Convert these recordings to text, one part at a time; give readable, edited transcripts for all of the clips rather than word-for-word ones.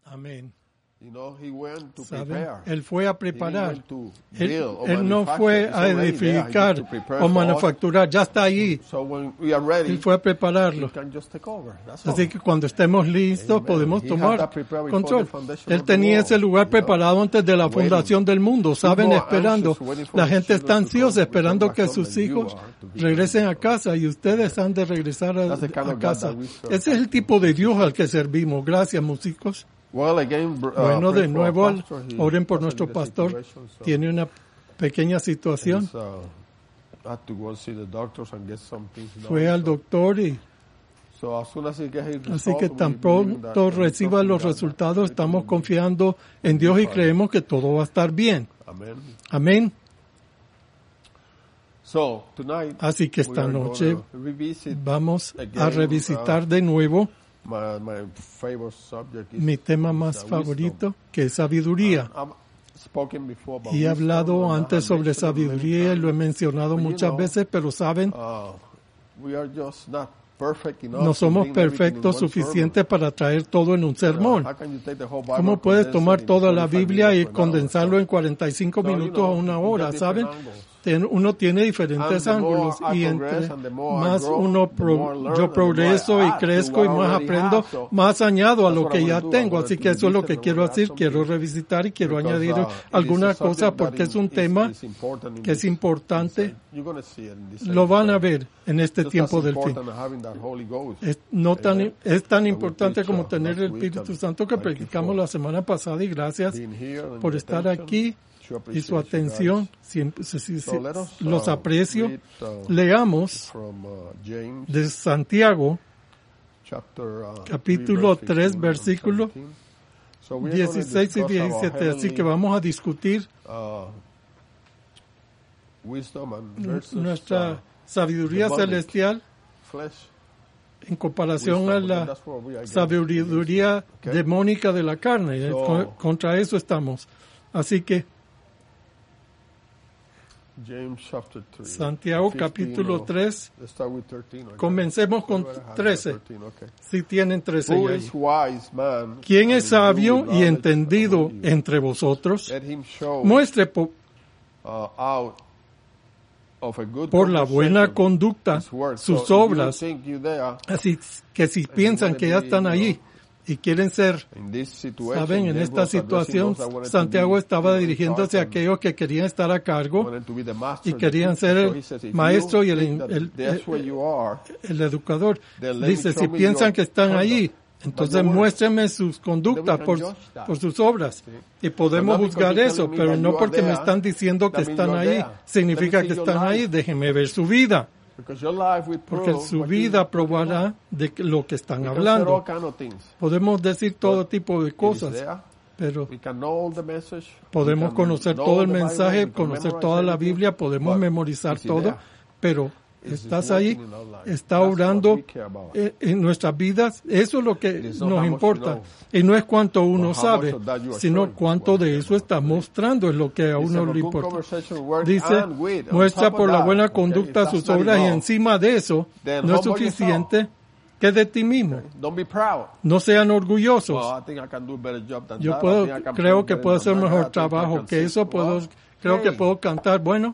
Amén. He ¿Saben? Él fue a preparar. Él no fue a edificar o manufacturar. Ya está ahí. Él fue a prepararlo. Así que cuando estemos listos podemos tomar control. Él tenía ese lugar preparado antes de la fundación del mundo. ¿Saben? Esperando. La gente está ansiosa esperando que sus hijos regresen a casa y ustedes han de regresar a casa. Ese es el tipo de Dios al que servimos. Gracias, músicos. Bueno, de nuevo, oren por nuestro pastor. Tiene una pequeña situación. Fue al doctor y así que tan pronto reciba los resultados, estamos confiando en Dios y creemos que todo va a estar bien. Amén. Así que esta noche vamos a revisitar de nuevo mi tema más favorito, que es sabiduría. Y he hablado antes sobre sabiduría y lo he mencionado muchas veces, pero saben, no somos perfectos suficientes para traer todo en un sermón. ¿Cómo puedes tomar toda la Biblia y condensarlo en 45 minutos o una hora? ¿Saben? Uno tiene diferentes ángulos y entre más yo progreso y crezco y más aprendo, más añado a lo que ya tengo. Así que eso es lo que quiero hacer. Quiero revisitar y quiero añadir algunas cosas porque es un tema que es importante. Lo van a ver en este tiempo del fin. Es tan importante como tener el Espíritu Santo que predicamos la semana pasada y gracias por estar aquí. Y su atención, siempre los aprecio. Leamos de Santiago, capítulo 3, versículos 16 y 17. Así que vamos a discutir nuestra sabiduría celestial en comparación a la sabiduría demónica de la carne. Contra eso estamos. Así que Santiago capítulo 3, comencemos con 13, si tienen 13 ahí. ¿Quién es sabio y entendido entre vosotros? Muestre por la buena conducta sus obras, así que si piensan que ya están allí y quieren ser, saben, en esta situación, Santiago estaba dirigiéndose a aquellos que querían estar a cargo y querían ser el maestro y el educador. Dice, si piensan que están allí, entonces muéstrenme sus conductas por sus obras. Y podemos juzgar eso, pero no porque me están diciendo que están ahí, significa que están ahí. Déjenme ver su vida. Porque su vida probará de lo que están hablando. Podemos decir todo tipo de cosas, pero podemos conocer todo el mensaje, conocer toda la Biblia, podemos memorizar todo, pero estás ahí, está obrando en nuestras vidas. Eso es lo que nos importa. Y no es cuánto uno sabe, sino cuánto de eso está mostrando, es lo que a uno le importa. Dice, muestra por la buena conducta sus obras y encima de eso no es suficiente que de ti mismo. No sean orgullosos. Yo creo que puedo hacer un mejor trabajo que eso. Creo que puedo cantar, bueno,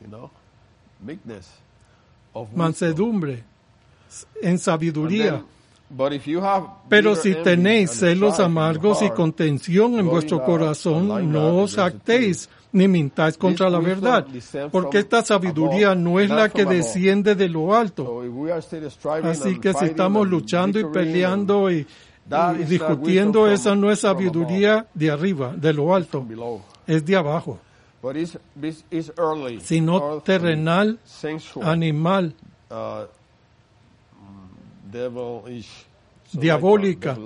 mansedumbre, en sabiduría. Pero si tenéis celos amargos y contención en vuestro corazón, no os jactéis ni mintáis contra la verdad, porque esta sabiduría no es la que desciende de lo alto. Así que si estamos luchando y peleando y discutiendo, esa no es sabiduría de arriba, de lo alto, es de abajo. Sino terrenal, animal, diabólica.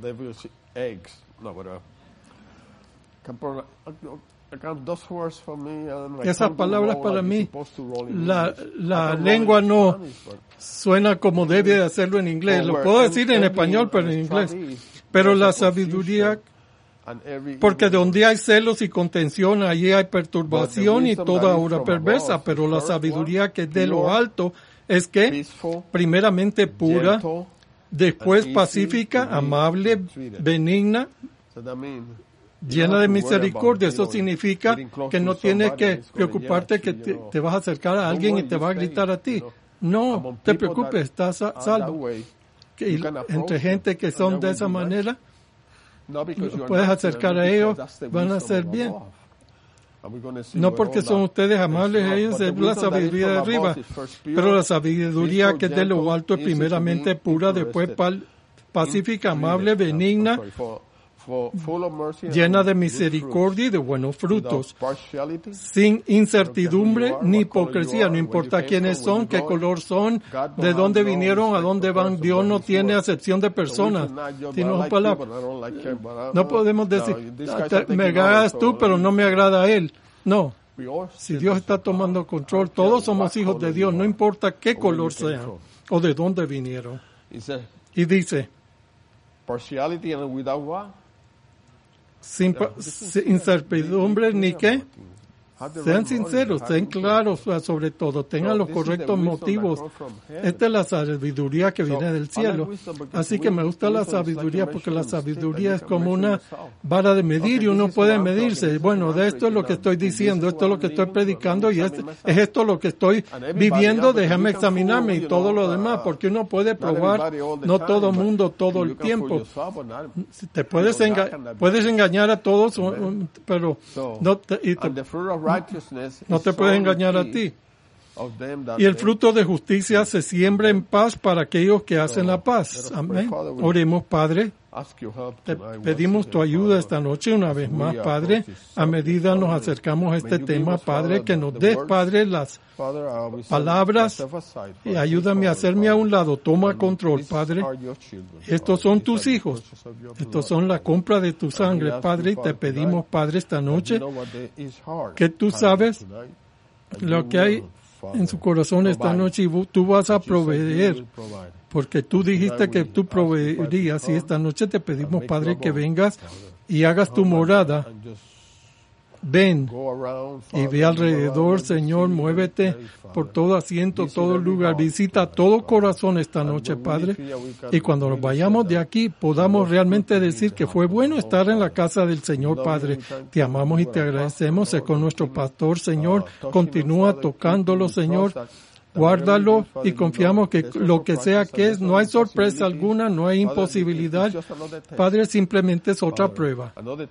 Esas palabras para mí, la lengua no suena como debe de hacerlo en inglés. Lo puedo decir en español, pero en inglés. Pero la sabiduría, porque donde hay celos y contención, allí hay perturbación y toda obra perversa. Pero la sabiduría que es de lo alto es que, primeramente pura, después pacífica, amable, benigna, llena de misericordia. Eso significa que no tienes que preocuparte que te vas a acercar a alguien y te va a gritar a ti. No te preocupes, estás salvo. Entre gente que son de esa manera, puedes acercar a ellos, van a ser bien. No porque son ustedes amables, ellos es la sabiduría de arriba, pero la sabiduría que es de lo alto es primeramente pura, después pacífica, amable, benigna, llena de misericordia y de buenos frutos, sin incertidumbre ni hipocresía. No importa quiénes son, qué color son, de dónde vinieron, a dónde van. Dios no tiene acepción de personas. No podemos decir, me agradas tú, pero no me agrada a él. No. Si Dios está tomando control, todos somos hijos de Dios, no importa qué color sean o de dónde vinieron. Y dice, sin incertidumbre ni qué. Sean sinceros, sean claros sobre todo, tengan los correctos motivos. Esta es la sabiduría que viene del cielo. Así que me gusta la sabiduría porque la sabiduría es como una vara de medir y uno puede medirse. Bueno, de esto es lo que estoy diciendo, esto es lo que estoy predicando y es esto lo que estoy viviendo, déjame examinarme y todo lo demás, porque uno puede probar, no todo mundo todo el tiempo. Te puedes engañar a todos, pero no te puedes engañar a ti. Y el fruto de justicia se siembra en paz para aquellos que hacen la paz. Amén. Oremos, Padre. Te pedimos tu ayuda esta noche una vez más, Padre. A medida nos acercamos a este tema, Padre, que nos des, Padre, las palabras y ayúdame a hacerme a un lado. Toma control, Padre. Estos son tus hijos. Estos son la compra de tu sangre, Padre. Y te pedimos, Padre, esta noche que tú sabes lo que hay en su corazón esta noche y tú vas a proveer, porque tú dijiste que tú proveerías, y esta noche te pedimos, Padre, que vengas y hagas tu morada. Ven y ve alrededor, Señor, muévete por todo asiento, todo lugar, visita todo corazón esta noche, Padre, y cuando nos vayamos de aquí podamos realmente decir que fue bueno estar en la casa del Señor, Padre. Te amamos y te agradecemos. Sé con nuestro pastor, Señor, continúa tocándolo, Señor. Guárdalo y confiamos que lo que sea que es, no hay sorpresa alguna, no hay imposibilidad. Padre, simplemente es otra prueba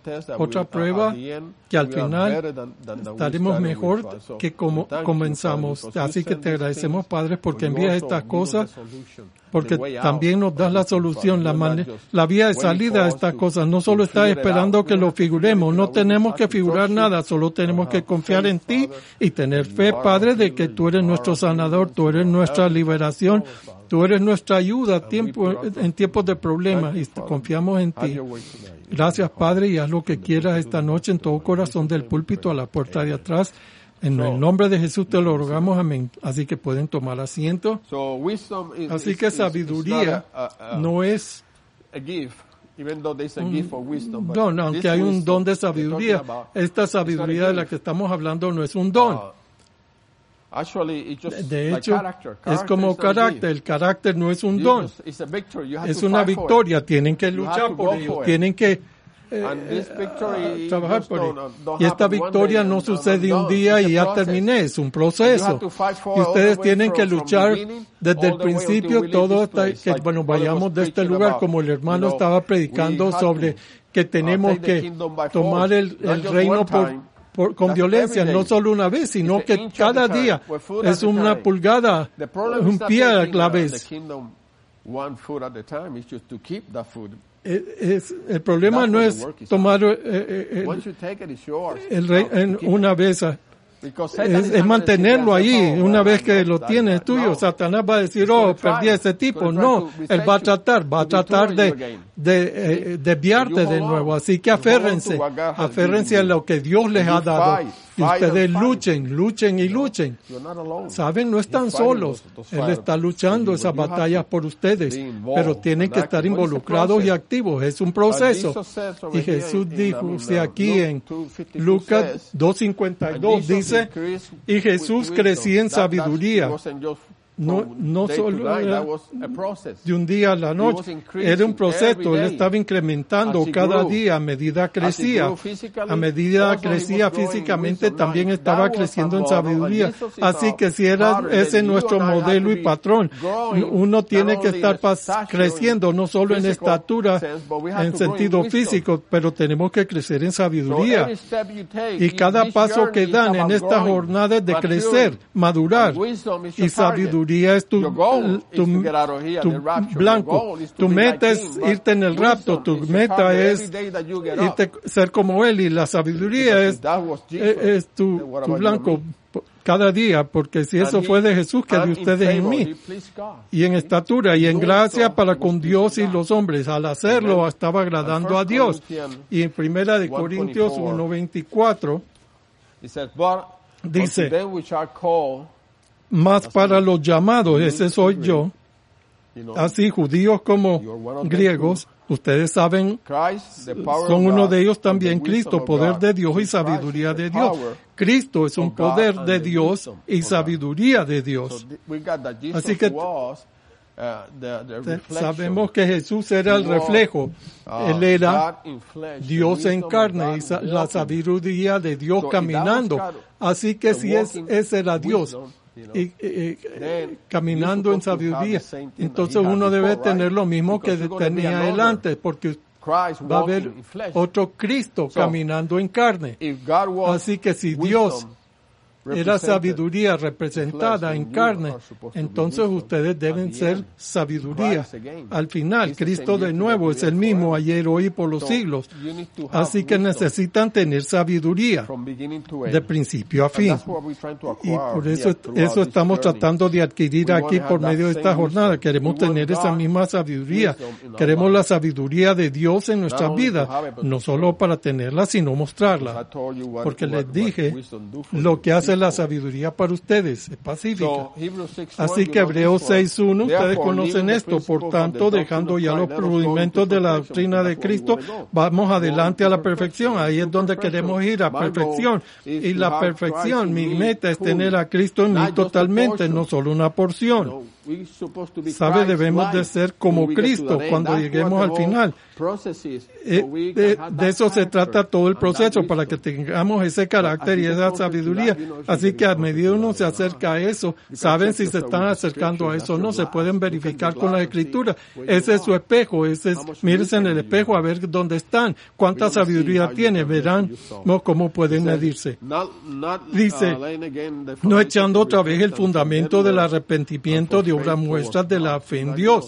que al final estaremos mejor que como comenzamos. Así que te agradecemos, Padre, porque envías estas cosas, porque también nos das la solución, la vía de salida a estas cosas. No solo estás esperando que lo figuremos, no tenemos que figurar nada, solo tenemos que confiar en ti y tener fe, Padre, de que tú eres nuestro sanador, tú eres nuestra liberación, tú eres nuestra ayuda en tiempos de problemas y confiamos en ti. Gracias, Padre, y haz lo que quieras esta noche en todo corazón del púlpito a la puerta de atrás. En el nombre de Jesús te lo rogamos, amén. Así que pueden tomar asiento. Así que sabiduría no es un don, aunque hay un don de sabiduría. Esta sabiduría de la que estamos hablando no es un don. De hecho, es como carácter. El carácter no es un don. Es una victoria. Tienen que luchar por ello. Tienen que trabajar por ello. Y esta victoria no sucede un día y ya terminé. Es un proceso. Y ustedes tienen que luchar desde el principio, todo hasta que vayamos de este lugar, como el hermano estaba predicando sobre que tenemos que tomar el reino con violencia, no solo una vez, sino que cada día es una pulgada, un pie a la vez. El problema no es tomar el reino una vez. Es mantenerlo ahí. Una vez que lo tiene es tuyo, Satanás va a decir, perdí a ese tipo. No, él va a tratar de desviarte de nuevo. Así que aférrense a lo que Dios les ha dado. Y ustedes luchen. Saben, no están solos. Él está luchando esas batallas por ustedes, pero tienen que estar involucrados y activos. Es un proceso. Y Jesús dijo, aquí en Lucas 2:52 dice, y Jesús crecía en sabiduría no solo era de un día a la noche, era un proceso. Él estaba incrementando cada día a medida crecía. A medida crecía físicamente, también estaba creciendo en sabiduría. Así que si era ese nuestro modelo y patrón, uno tiene que estar creciendo, no solo en estatura, en sentido físico, pero tenemos que crecer en sabiduría. Y cada paso que dan en esta jornada es de crecer, madurar. Y sabiduría es tu blanco. Tu meta es irte en el rapto. Tu meta es ser como Él. Y la sabiduría es tu blanco cada día, porque si eso fue de Jesús, que de ustedes en mí. Y en estatura y en gracia para con Dios y los hombres. Al hacerlo, estaba agradando a Dios. Y en 1 Corintios 1:24 dice, más para los llamados, ese soy yo, así judíos como griegos, ustedes saben, son uno de ellos también, Cristo, poder de Dios y sabiduría de Dios. Cristo es un poder de Dios y sabiduría de Dios. Así que sabemos que Jesús era el reflejo. Él era Dios en carne y la sabiduría de Dios caminando. Así que si ese era Dios, y caminando en sabiduría, entonces uno debe tener lo mismo que tenía él antes, porque va a haber otro Cristo caminando en carne. Así que si Dios era sabiduría representada en carne, entonces ustedes deben ser sabiduría. Al final, Cristo de nuevo es el mismo ayer, hoy y por los siglos. Así que necesitan tener sabiduría de principio a fin. Y por eso estamos tratando de adquirir aquí por medio de esta jornada. Queremos tener esa misma sabiduría. Queremos la sabiduría de Dios en nuestras vidas, no solo para tenerla, sino mostrarla. Porque les dije lo que hace la sabiduría para ustedes, es pacífica. Así que Hebreos 6:1, ustedes conocen esto. Por tanto, dejando ya los rudimentos de la doctrina de Cristo, vamos adelante a la perfección. Ahí es donde queremos ir, a perfección. Y la perfección, mi meta es tener a Cristo en mí totalmente, no solo una porción. ¿Sabe? Debemos de ser como Cristo cuando lleguemos al final. De eso se trata todo el proceso, para que tengamos ese carácter y esa sabiduría. Así que a medida uno se acerca a eso, saben si se están acercando a eso o no, se pueden verificar con la Escritura. Ese es su espejo, mírense en el espejo a ver dónde están, cuánta sabiduría tiene, verán cómo pueden medirse. Dice, no echando otra vez el fundamento del arrepentimiento de obras muestras de la fe en Dios.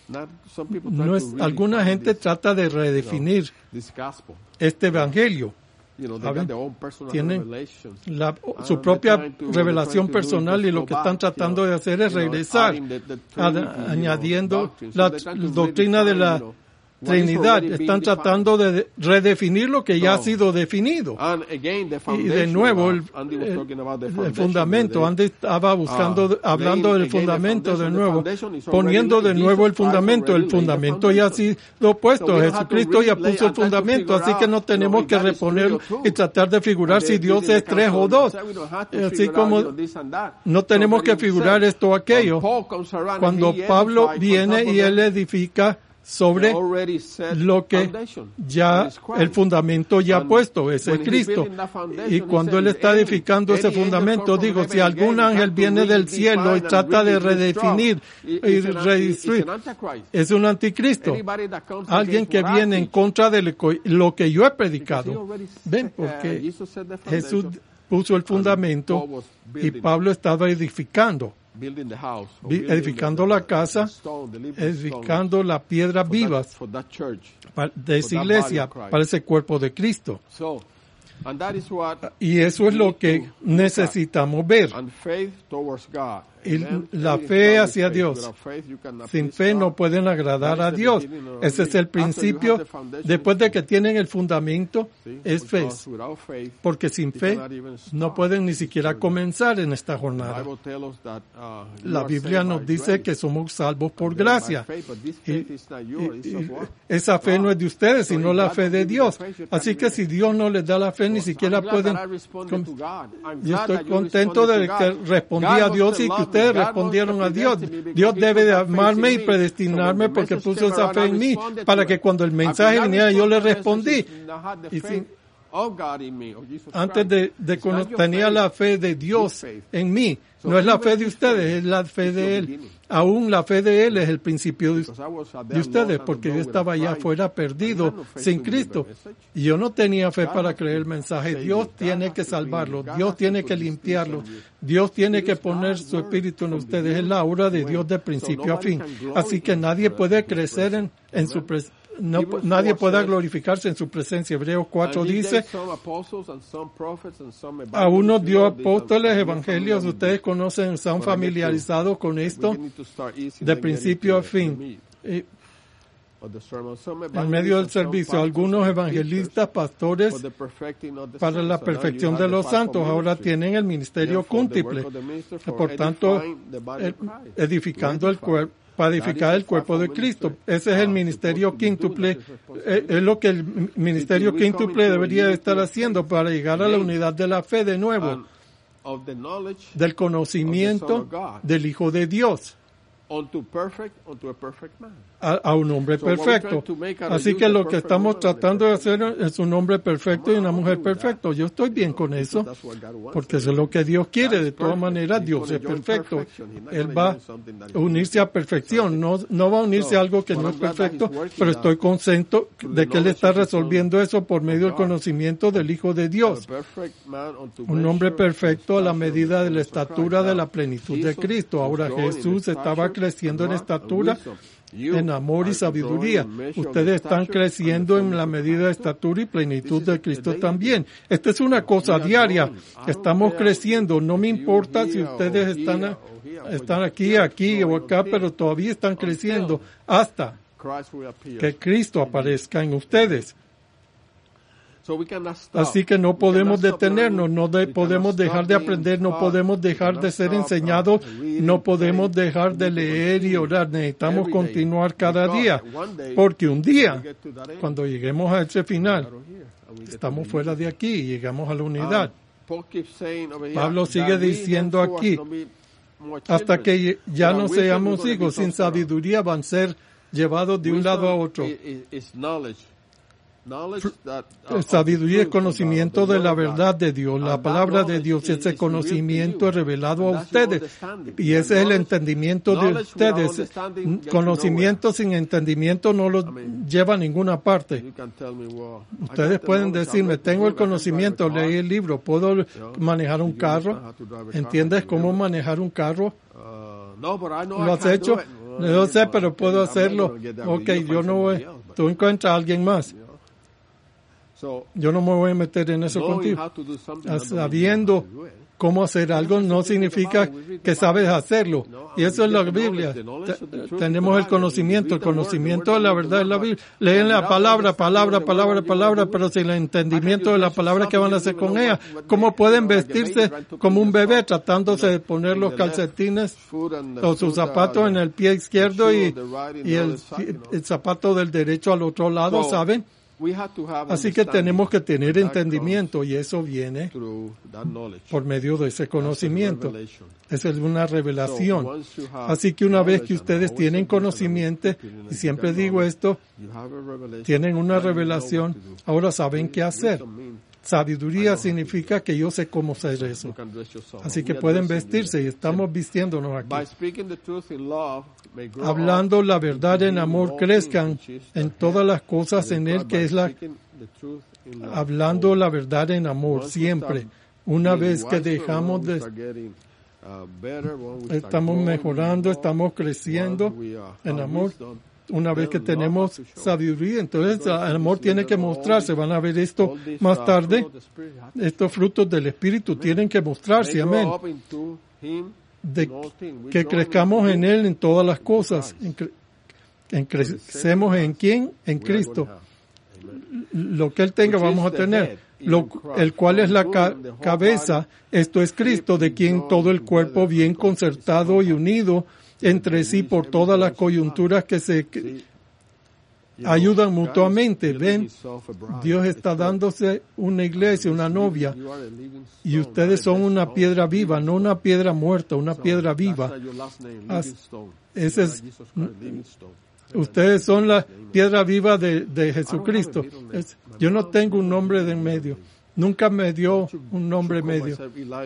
Alguna gente trata de redefinir este evangelio. Tienen su propia revelación personal, y lo que están tratando de hacer es regresar, añadiendo la doctrina de la Trinidad. Están tratando de redefinir lo que ya ha sido definido. Y de nuevo, el fundamento. Andy estaba hablando del fundamento de nuevo, poniendo de nuevo el fundamento. El fundamento ya ha sido puesto. Jesucristo ya puso el fundamento, así que no tenemos que reponerlo y tratar de figurar si Dios es 3 o 2. Así como no tenemos que figurar esto o aquello. Cuando Pablo viene y él edifica sobre lo que ya el fundamento ya puesto, ese es Cristo. Y cuando Él está edificando ese fundamento, digo, si algún ángel viene del cielo y trata de redefinir y redistribuir, es un anticristo. Alguien que viene en contra de lo que yo he predicado. Ven, porque Jesús puso el fundamento y Pablo estaba edificando la casa, edificando las piedras vivas de esa iglesia, para ese cuerpo de Cristo. Y eso es lo que necesitamos ver. Y la fe hacia Dios. Sin fe no pueden agradar a Dios. Ese es el principio. Después de que tienen el fundamento, es fe. Porque sin fe no pueden ni siquiera comenzar en esta jornada. La Biblia nos dice que somos salvos por gracia. Y esa fe no es de ustedes, sino la fe de Dios. Así que si Dios no les da la fe, ni siquiera pueden. Yo estoy contento de que respondí a Dios y que ustedes respondieron a Dios. Dios debe de amarme y predestinarme porque puso esa fe en mí para que cuando el mensaje viniera yo le respondí. Y antes de cuando tenía la fe de Dios en mí, no es la fe de ustedes, es la fe de Él. Aún la fe de Él es el principio de ustedes, porque yo estaba allá afuera perdido, sin Cristo. Y yo no tenía fe para creer el mensaje. Dios tiene que salvarlo, Dios tiene que limpiarlo, Dios tiene que poner su espíritu en ustedes. Es la obra de Dios de principio a fin. Así que nadie puede crecer en su presencia. Nadie pueda glorificarse en su presencia. Hebreos 4 dice, a unos dio apóstoles, evangelios, ustedes conocen, están familiarizados con esto de principio a fin. En medio del servicio, algunos evangelistas, pastores, para la perfección de los santos, ahora tienen el ministerio cúntuple. Por tanto, edificando el cuerpo, para edificar el cuerpo de Cristo. Ese es el ministerio quíntuple. Es lo que el ministerio quíntuple debería estar haciendo para llegar a la unidad de la fe de nuevo, del conocimiento del Hijo de Dios, a un hombre perfecto. Así que lo que estamos tratando de hacer es un hombre perfecto y una mujer perfecta. Yo estoy bien con eso, porque eso es lo que Dios quiere. De todas maneras, Dios es perfecto. Él va a unirse a perfección, no va a unirse a algo que no es perfecto, pero estoy contento de que Él está resolviendo eso por medio del conocimiento del Hijo de Dios. Un hombre perfecto a la medida de la estatura de la plenitud de Cristo. Ahora Jesús estaba creciendo en estatura, en amor y sabiduría. Ustedes están creciendo en la medida de estatura y plenitud de Cristo también. Esta es una cosa diaria. Estamos creciendo. No me importa si ustedes están aquí o acá, pero todavía están creciendo hasta que Cristo aparezca en ustedes. Así que no podemos detenernos, podemos dejar de aprender, no podemos dejar de ser enseñados, no podemos dejar de leer y orar. Necesitamos continuar cada día, porque un día, cuando lleguemos a ese final, estamos fuera de aquí y llegamos a la unidad. Pablo sigue diciendo aquí, hasta que ya no seamos hijos, sin sabiduría van a ser llevados de un lado a otro. Sabiduría es conocimiento de la verdad de Dios, la palabra de Dios. Ese conocimiento es revelado a ustedes y ese es el entendimiento de ustedes. Conocimiento sin entendimiento no lo lleva a ninguna parte. Ustedes pueden decirme, tengo el conocimiento, leí el libro, puedo manejar un carro. ¿Entiendes cómo manejar un carro? ¿Lo has hecho? No sé, pero puedo hacerlo. Ok, yo no voy. Tú encuentras a alguien más. Yo no me voy a meter en eso contigo. Sabiendo cómo hacer algo no significa que sabes hacerlo. Y eso es la Biblia. Tenemos el conocimiento de la verdad de la Biblia. Leen la palabra, pero sin el entendimiento de la palabra, ¿qué van a hacer con ella? ¿Cómo pueden vestirse como un bebé tratándose de poner los calcetines o sus zapatos en el pie izquierdo y el zapato del derecho al otro lado, ¿saben? Así que tenemos que tener entendimiento y eso viene por medio de ese conocimiento. Esa es una revelación. Así que una vez que ustedes tienen conocimiento, y siempre digo esto, tienen una revelación, ahora saben qué hacer. Sabiduría significa que yo sé cómo hacer eso. Así que pueden vestirse y estamos vistiéndonos aquí. Hablando la verdad en amor, crezcan en todas las cosas en Él, que es hablando la verdad en amor siempre. Una vez que dejamos estamos mejorando, estamos creciendo en amor. Una vez que tenemos sabiduría, entonces el amor tiene que mostrarse. Van a ver esto más tarde. Estos frutos del Espíritu tienen que mostrarse, amén. Que crezcamos en Él en todas las cosas. Crecemos en ¿quién? En Cristo. Lo que Él tenga vamos a tener. El cual es la cabeza, esto es Cristo, de quien todo el cuerpo bien concertado y unido entre sí por todas las coyunturas que se ayudan mutuamente. Ven, Dios está dándose una iglesia, una novia, y ustedes son una piedra viva, no una piedra muerta, una piedra viva. Ese es, ustedes son la piedra viva de Jesucristo. Yo no tengo un nombre de en medio. Nunca me dio un nombre medio.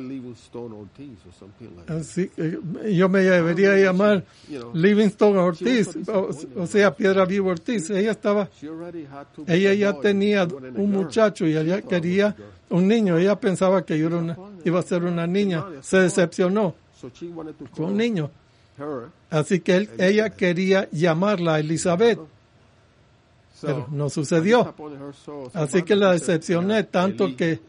Así, yo me debería llamar Livingstone Ortiz, o sea, Piedra Viva Ortiz. Ella ya tenía un muchacho y ella quería un niño. Ella pensaba que yo iba a ser una niña. Se decepcionó. Fue un niño. Así que ella quería llamarla Elizabeth. Pero no sucedió. Así que la decepcioné tanto que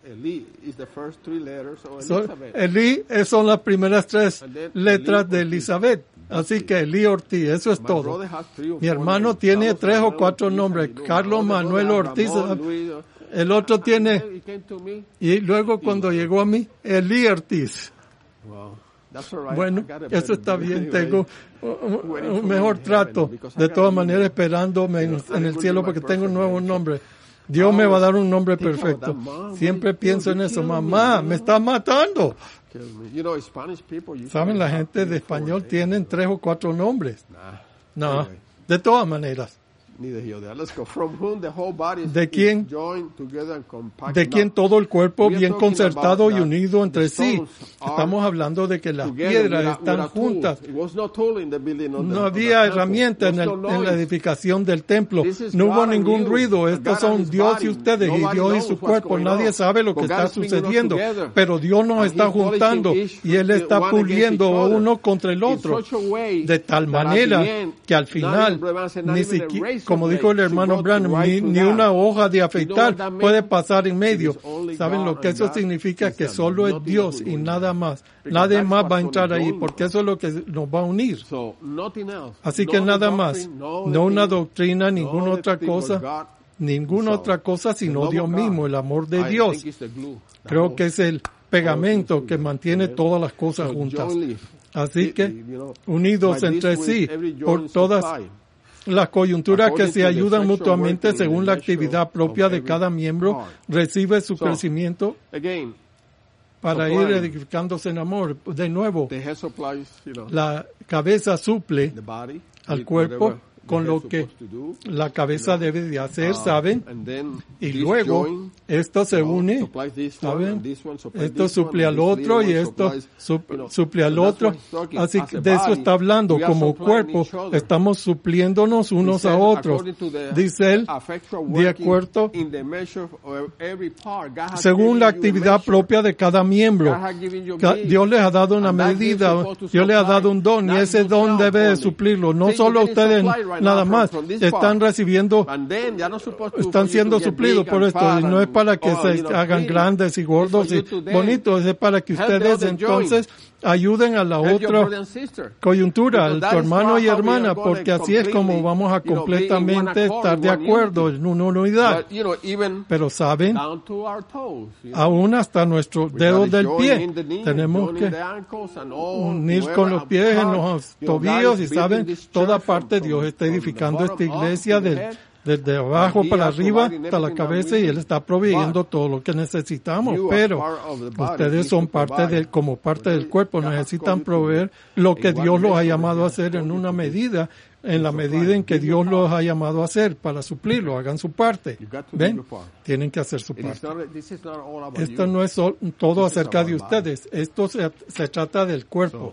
Eli son las primeras 3 letras de Elizabeth. Así que Eli Ortiz, eso es todo. Mi hermano tiene 3 o 4 nombres. Carlos Manuel Ortiz. El otro tiene. Y luego cuando llegó a mí, Eli Ortiz. Bueno, eso está bien, tengo un mejor trato. De todas maneras, esperándome en el cielo porque tengo un nuevo nombre. Dios me va a dar un nombre perfecto. Siempre pienso en eso. Mamá, me está matando. ¿Saben? La gente de español tienen 3 o 4 nombres. No, de todas maneras. De quien todo el cuerpo bien concertado y unido entre sí. Estamos hablando de que las piedras están juntas. No había herramienta en la edificación del templo. No hubo ningún ruido. Estos son Dios y ustedes, y Dios y su cuerpo. Nadie sabe lo que está sucediendo, pero Dios nos está juntando y Él está puliendo uno contra el otro, de tal manera que al final, ni siquiera, como dijo el hermano Branham, ni una hoja de afeitar puede pasar en medio. ¿Saben lo que eso significa? Que solo es Dios y nada más. Nadie más va a entrar ahí, porque eso es lo que nos va a unir. Así que nada más, no una doctrina, ninguna otra cosa, sino Dios mismo, el amor de Dios. Creo que es el pegamento que mantiene todas las cosas juntas. Así que, unidos entre sí, por todas las coyunturas que se ayudan mutuamente según la actividad propia de cada miembro, recibe su crecimiento para ir edificándose en amor. De nuevo, la cabeza suple al cuerpo con lo que la cabeza debe de hacer, ¿saben? Y luego, esto se une, ¿saben? Esto suple al otro y esto suple al otro. Así que de eso está hablando. Como cuerpo, estamos supliéndonos unos a otros. Dice él, de acuerdo, según la actividad propia de cada miembro. Dios les ha dado una medida, Dios les ha dado un don, y ese don debe de suplirlo. No solo ustedes nada más están recibiendo, están siendo suplidos por esto, y no es para que se hagan grandes y gordos y bonitos, es para que ustedes entonces ayuden a la otra coyuntura, a tu hermano y hermana, porque así es como vamos a completamente estar de acuerdo en una unidad. Pero saben, aún hasta nuestros dedos del pie, tenemos que unir con los pies en los tobillos, y saben, toda parte Dios está edificando esta iglesia desde abajo para arriba hasta la cabeza, y Él está proveyendo todo lo que necesitamos, pero ustedes son como parte del cuerpo, necesitan proveer lo que Dios los ha llamado a hacer en una medida, en la medida en que Dios los ha llamado a hacer para suplirlo. Hagan su parte. ¿Ven? Tienen que hacer su parte. Esto no es todo acerca de ustedes. Esto se trata del cuerpo.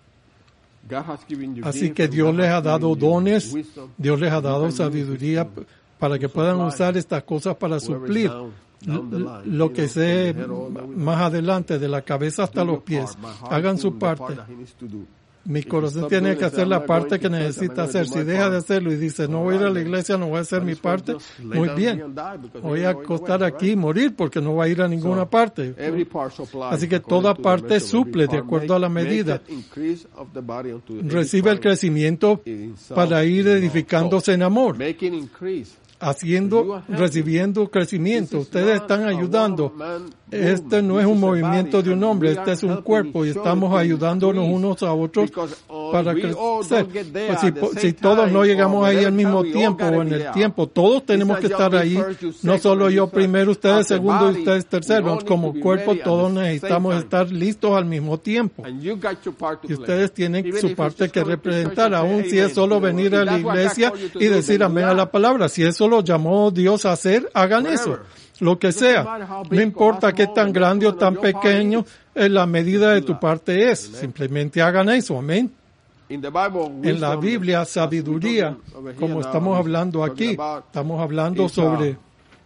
Así que Dios les ha dado dones, Dios les ha dado sabiduría para que puedan usar estas cosas para suplir lo que sé más adelante, de la cabeza hasta los pies. Hagan su parte. Mi corazón tiene que hacer la parte que necesita hacer. Si deja de hacerlo y dice, no voy a ir a la iglesia, no voy a hacer mi parte, muy bien. Voy a acostar aquí y morir porque no voy a ir a ninguna parte. Así que toda parte suple de acuerdo a la medida. Recibe el crecimiento para ir edificándose en amor. Recibiendo crecimiento. Ustedes están ayudando. Este no es un movimiento de un hombre, este es un cuerpo, y estamos ayudándonos unos a otros para crecer. Pues si todos no llegamos ahí al mismo tiempo o en el tiempo, todos tenemos que estar ahí, no solo yo primero, ustedes segundo y ustedes tercero. Como cuerpo todos necesitamos estar listos al mismo tiempo. Y ustedes tienen su parte que representar, aun si es solo venir a la iglesia y decir amén a la palabra. Si eso lo llamó Dios a hacer, hagan eso. Lo que sea. No importa qué tan grande o tan pequeño, en la medida de tu parte es. Simplemente hagan eso. Amén. En la Biblia, sabiduría, como estamos hablando aquí, estamos hablando sobre...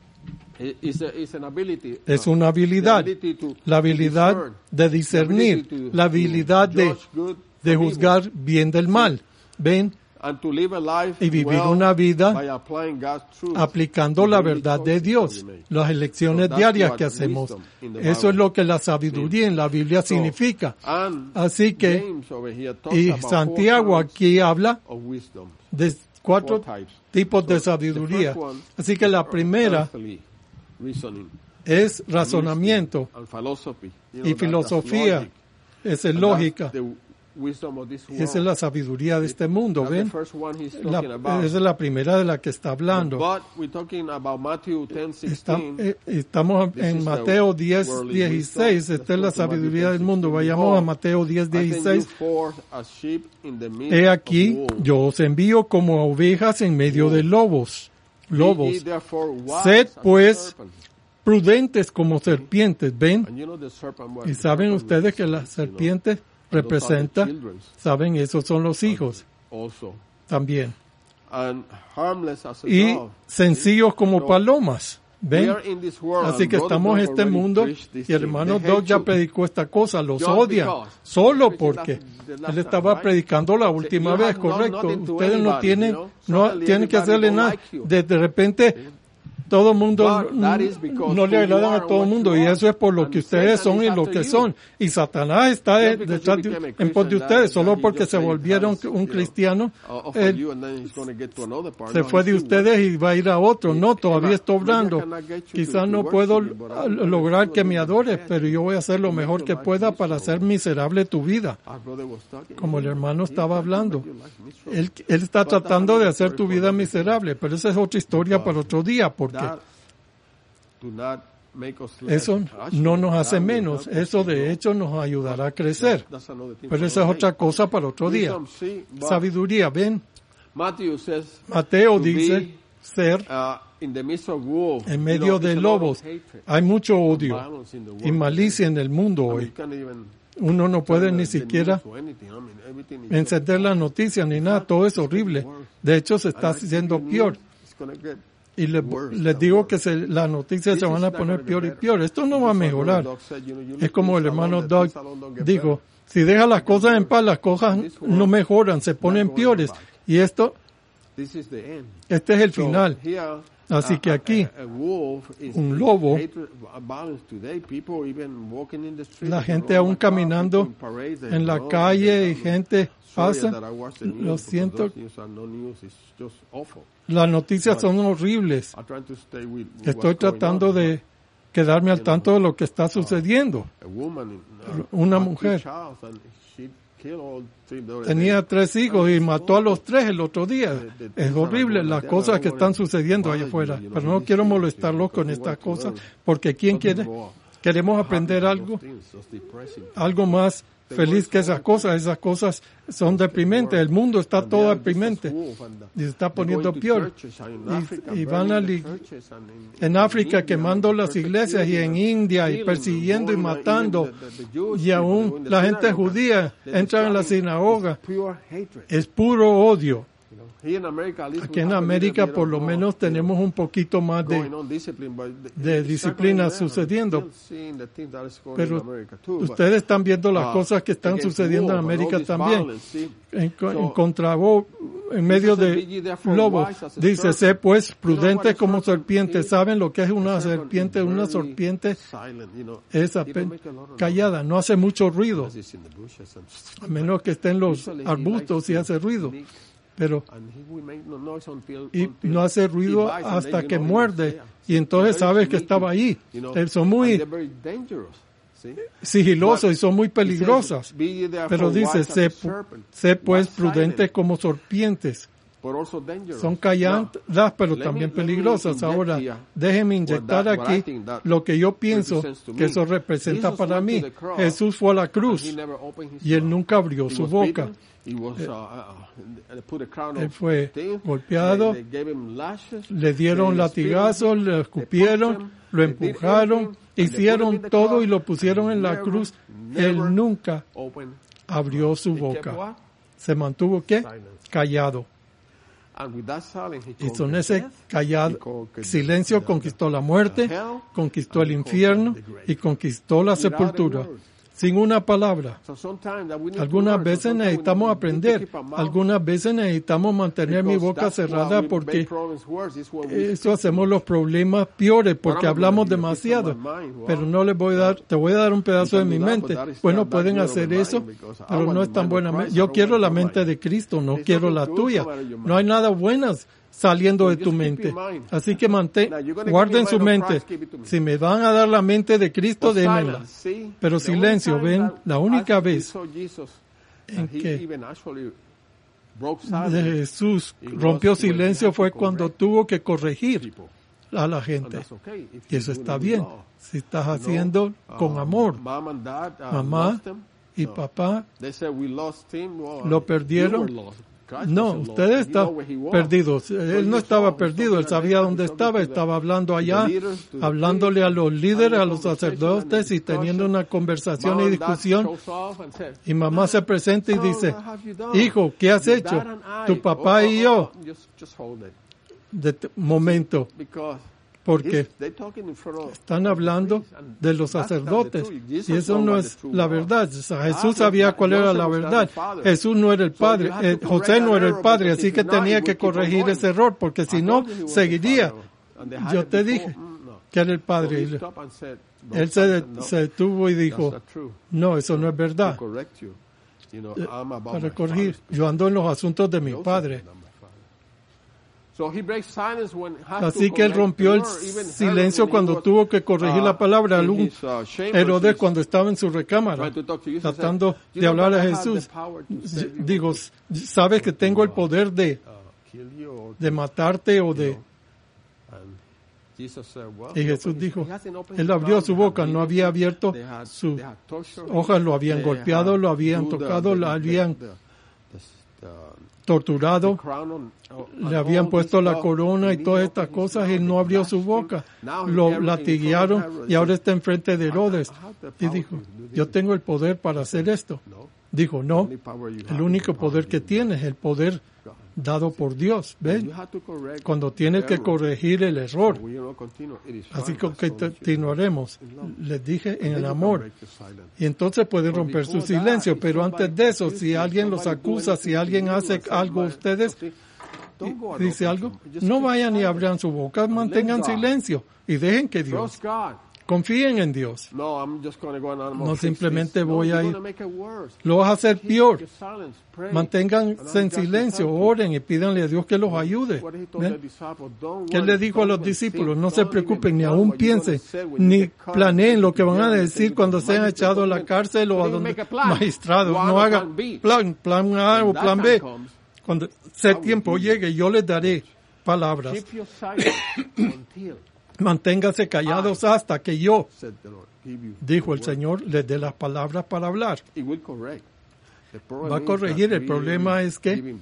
Es una habilidad. La habilidad de discernir. La habilidad de juzgar bien del mal. ¿Ven? Y vivir una vida aplicando la verdad de Dios, las elecciones diarias que hacemos. Eso es lo que la sabiduría en la Biblia significa. Así que, y Santiago aquí habla de 4 tipos de sabiduría. Así que la primera es razonamiento y filosofía, es lógica. Esa es la sabiduría de este mundo, ¿ven? Esa es la primera de la que está hablando. Estamos en Mateo 10:16. Esta es la sabiduría del mundo. Vayamos a Mateo 10:16. He aquí, yo os envío como ovejas en medio de lobos. Sed pues prudentes como serpientes, ¿ven? Y saben ustedes que las serpientes representa, saben, esos son los hijos también. Y sencillos como palomas, ¿ven? Así que estamos en este mundo y el hermano Doug ya predicó esta cosa, los odian, solo porque él estaba predicando la última vez, correcto. Ustedes no tienen que hacerle nada. De repente todo el mundo no le agradan a todo el mundo y eso es por lo que ustedes son y lo que son. Y Satanás está detrás en pos de ustedes solo porque se volvieron un cristiano. Se fue de ustedes y va a ir a otro. No, todavía estoy obrando. Quizás no puedo lograr que me adores, pero yo voy a hacer lo mejor que pueda para hacer miserable tu vida. Como el hermano estaba hablando. Él está tratando de hacer tu vida miserable, pero esa es otra historia para otro día, porque eso no nos hace menos, eso de hecho nos ayudará a crecer. Pero esa es otra cosa para otro día. Sabiduría, ven. Mateo dice ser en medio de lobos. Hay mucho odio y malicia en el mundo hoy. Uno no puede ni siquiera encender las noticias ni nada, todo es horrible. De hecho, se está haciendo peor. Y les digo que las noticias se van a poner peor y peor. Esto no va a mejorar. Es como el hermano Doug dijo, si deja las cosas en paz, las cosas no mejoran, se ponen peores. Y este es el final. Así que aquí, un lobo, la gente aún caminando en la calle y gente pasa, lo siento, las noticias son horribles. Estoy tratando de quedarme al tanto de lo que está sucediendo. Una mujer tenía 3 hijos y mató a los 3 el otro día. Es horrible las cosas que están sucediendo allá afuera. Pero no quiero molestarlos con estas cosas, porque queremos aprender algo más feliz que esas cosas son deprimentes, el mundo está todo deprimente y se está poniendo peor y van en África quemando las iglesias y en India y persiguiendo y matando y aún la gente judía entra en la sinagoga, es puro odio. Aquí en América por lo menos tenemos un poquito más de disciplina sucediendo, pero ustedes están viendo las cosas que están sucediendo en América también. En medio de lobos, dice, sé pues prudente como serpiente. ¿Saben lo que es una serpiente? Una serpiente es callada, no hace mucho ruido, a menos que esté en los arbustos y hace ruido. Pero y no hace ruido hasta que muerde y entonces sabes que estaba ahí. Son muy sigilosos y son muy peligrosas. Pero dice, sé pues prudentes como serpientes. Son calladas, pero también peligrosas. Ahora, déjeme inyectar aquí lo que yo pienso que eso representa para mí. Jesús fue a la cruz y Él nunca abrió su boca. Él fue golpeado, le dieron latigazos, le escupieron, lo empujaron, hicieron todo y lo pusieron en la cruz. Él nunca abrió su boca. Se mantuvo, ¿qué? Callado. Y con ese callado silencio conquistó la muerte, conquistó el infierno y conquistó la sepultura. Sin una palabra. Algunas veces necesitamos aprender, algunas veces necesitamos mantener mi boca cerrada porque eso hacemos los problemas peores porque hablamos demasiado. Pero no les voy a dar, te voy a dar un pedazo de mi mente. Bueno, pueden hacer eso, pero no es tan buena. Yo quiero la mente de Cristo, no quiero la tuya. No hay nada buenas saliendo de tu mente. Así que guarden su mente. Si me van a dar la mente de Cristo, démenla. Pero silencio, ven, la única vez en que Jesús rompió silencio fue cuando tuvo que corregir a la gente. Y eso está bien. Si estás haciendo con amor. Mamá y papá lo perdieron. No, ustedes están perdidos. Él no estaba perdido, él sabía dónde estaba hablando allá, hablándole a los líderes, a los sacerdotes y teniendo una conversación y discusión. Y mamá se presenta y dice, hijo, ¿qué has hecho? Tu papá y yo. Momento. Porque están hablando de los sacerdotes y eso no es la verdad. O sea, Jesús sabía cuál era la verdad. Jesús no era el padre, José no era el padre, así que tenía que corregir ese error porque si no, seguiría. Yo te dije que era el padre. Él se detuvo y dijo, no, eso no es verdad. Para corregir, yo ando en los asuntos de mi padre. Así que él rompió el silencio cuando tuvo que corregir la palabra. Herodes cuando estaba en su recámara tratando de hablar a Jesús. Digo, sabes que tengo el poder de matarte o de... Y Jesús dijo, él abrió su boca, no había abierto sus hojas, lo habían golpeado, lo habían tocado, lo habían torturado, le habían puesto la corona y todas estas cosas, y él no abrió su boca. Lo latiguearon y ahora está enfrente de Herodes. Y dijo, yo tengo el poder para hacer esto. Dijo, no, el único poder que tienes es el poder dado por Dios. ¿Ven? Cuando tienes que corregir el error. Así que continuaremos. Les dije en el amor. Y entonces pueden romper su silencio. Pero antes de eso, si alguien los acusa, si alguien hace algo a ustedes, dice algo, no vayan y abran su boca, mantengan silencio y dejen que Dios. Confíen en Dios. No simplemente voy a ir. Lo vas a hacer peor. Manténganse en silencio, oren y pídanle a Dios que los ayude. ¿Ven? ¿Qué Él le dijo a los discípulos? No se preocupen, ni aún piensen, ni planeen lo que van a decir cuando sean echados a la cárcel o a donde magistrados. No hagan plan A o plan B. Cuando ese tiempo llegue, yo les daré palabras. Manténgase callados hasta que yo, dijo el Señor, les dé las palabras para hablar. Va a corregir. El problema es que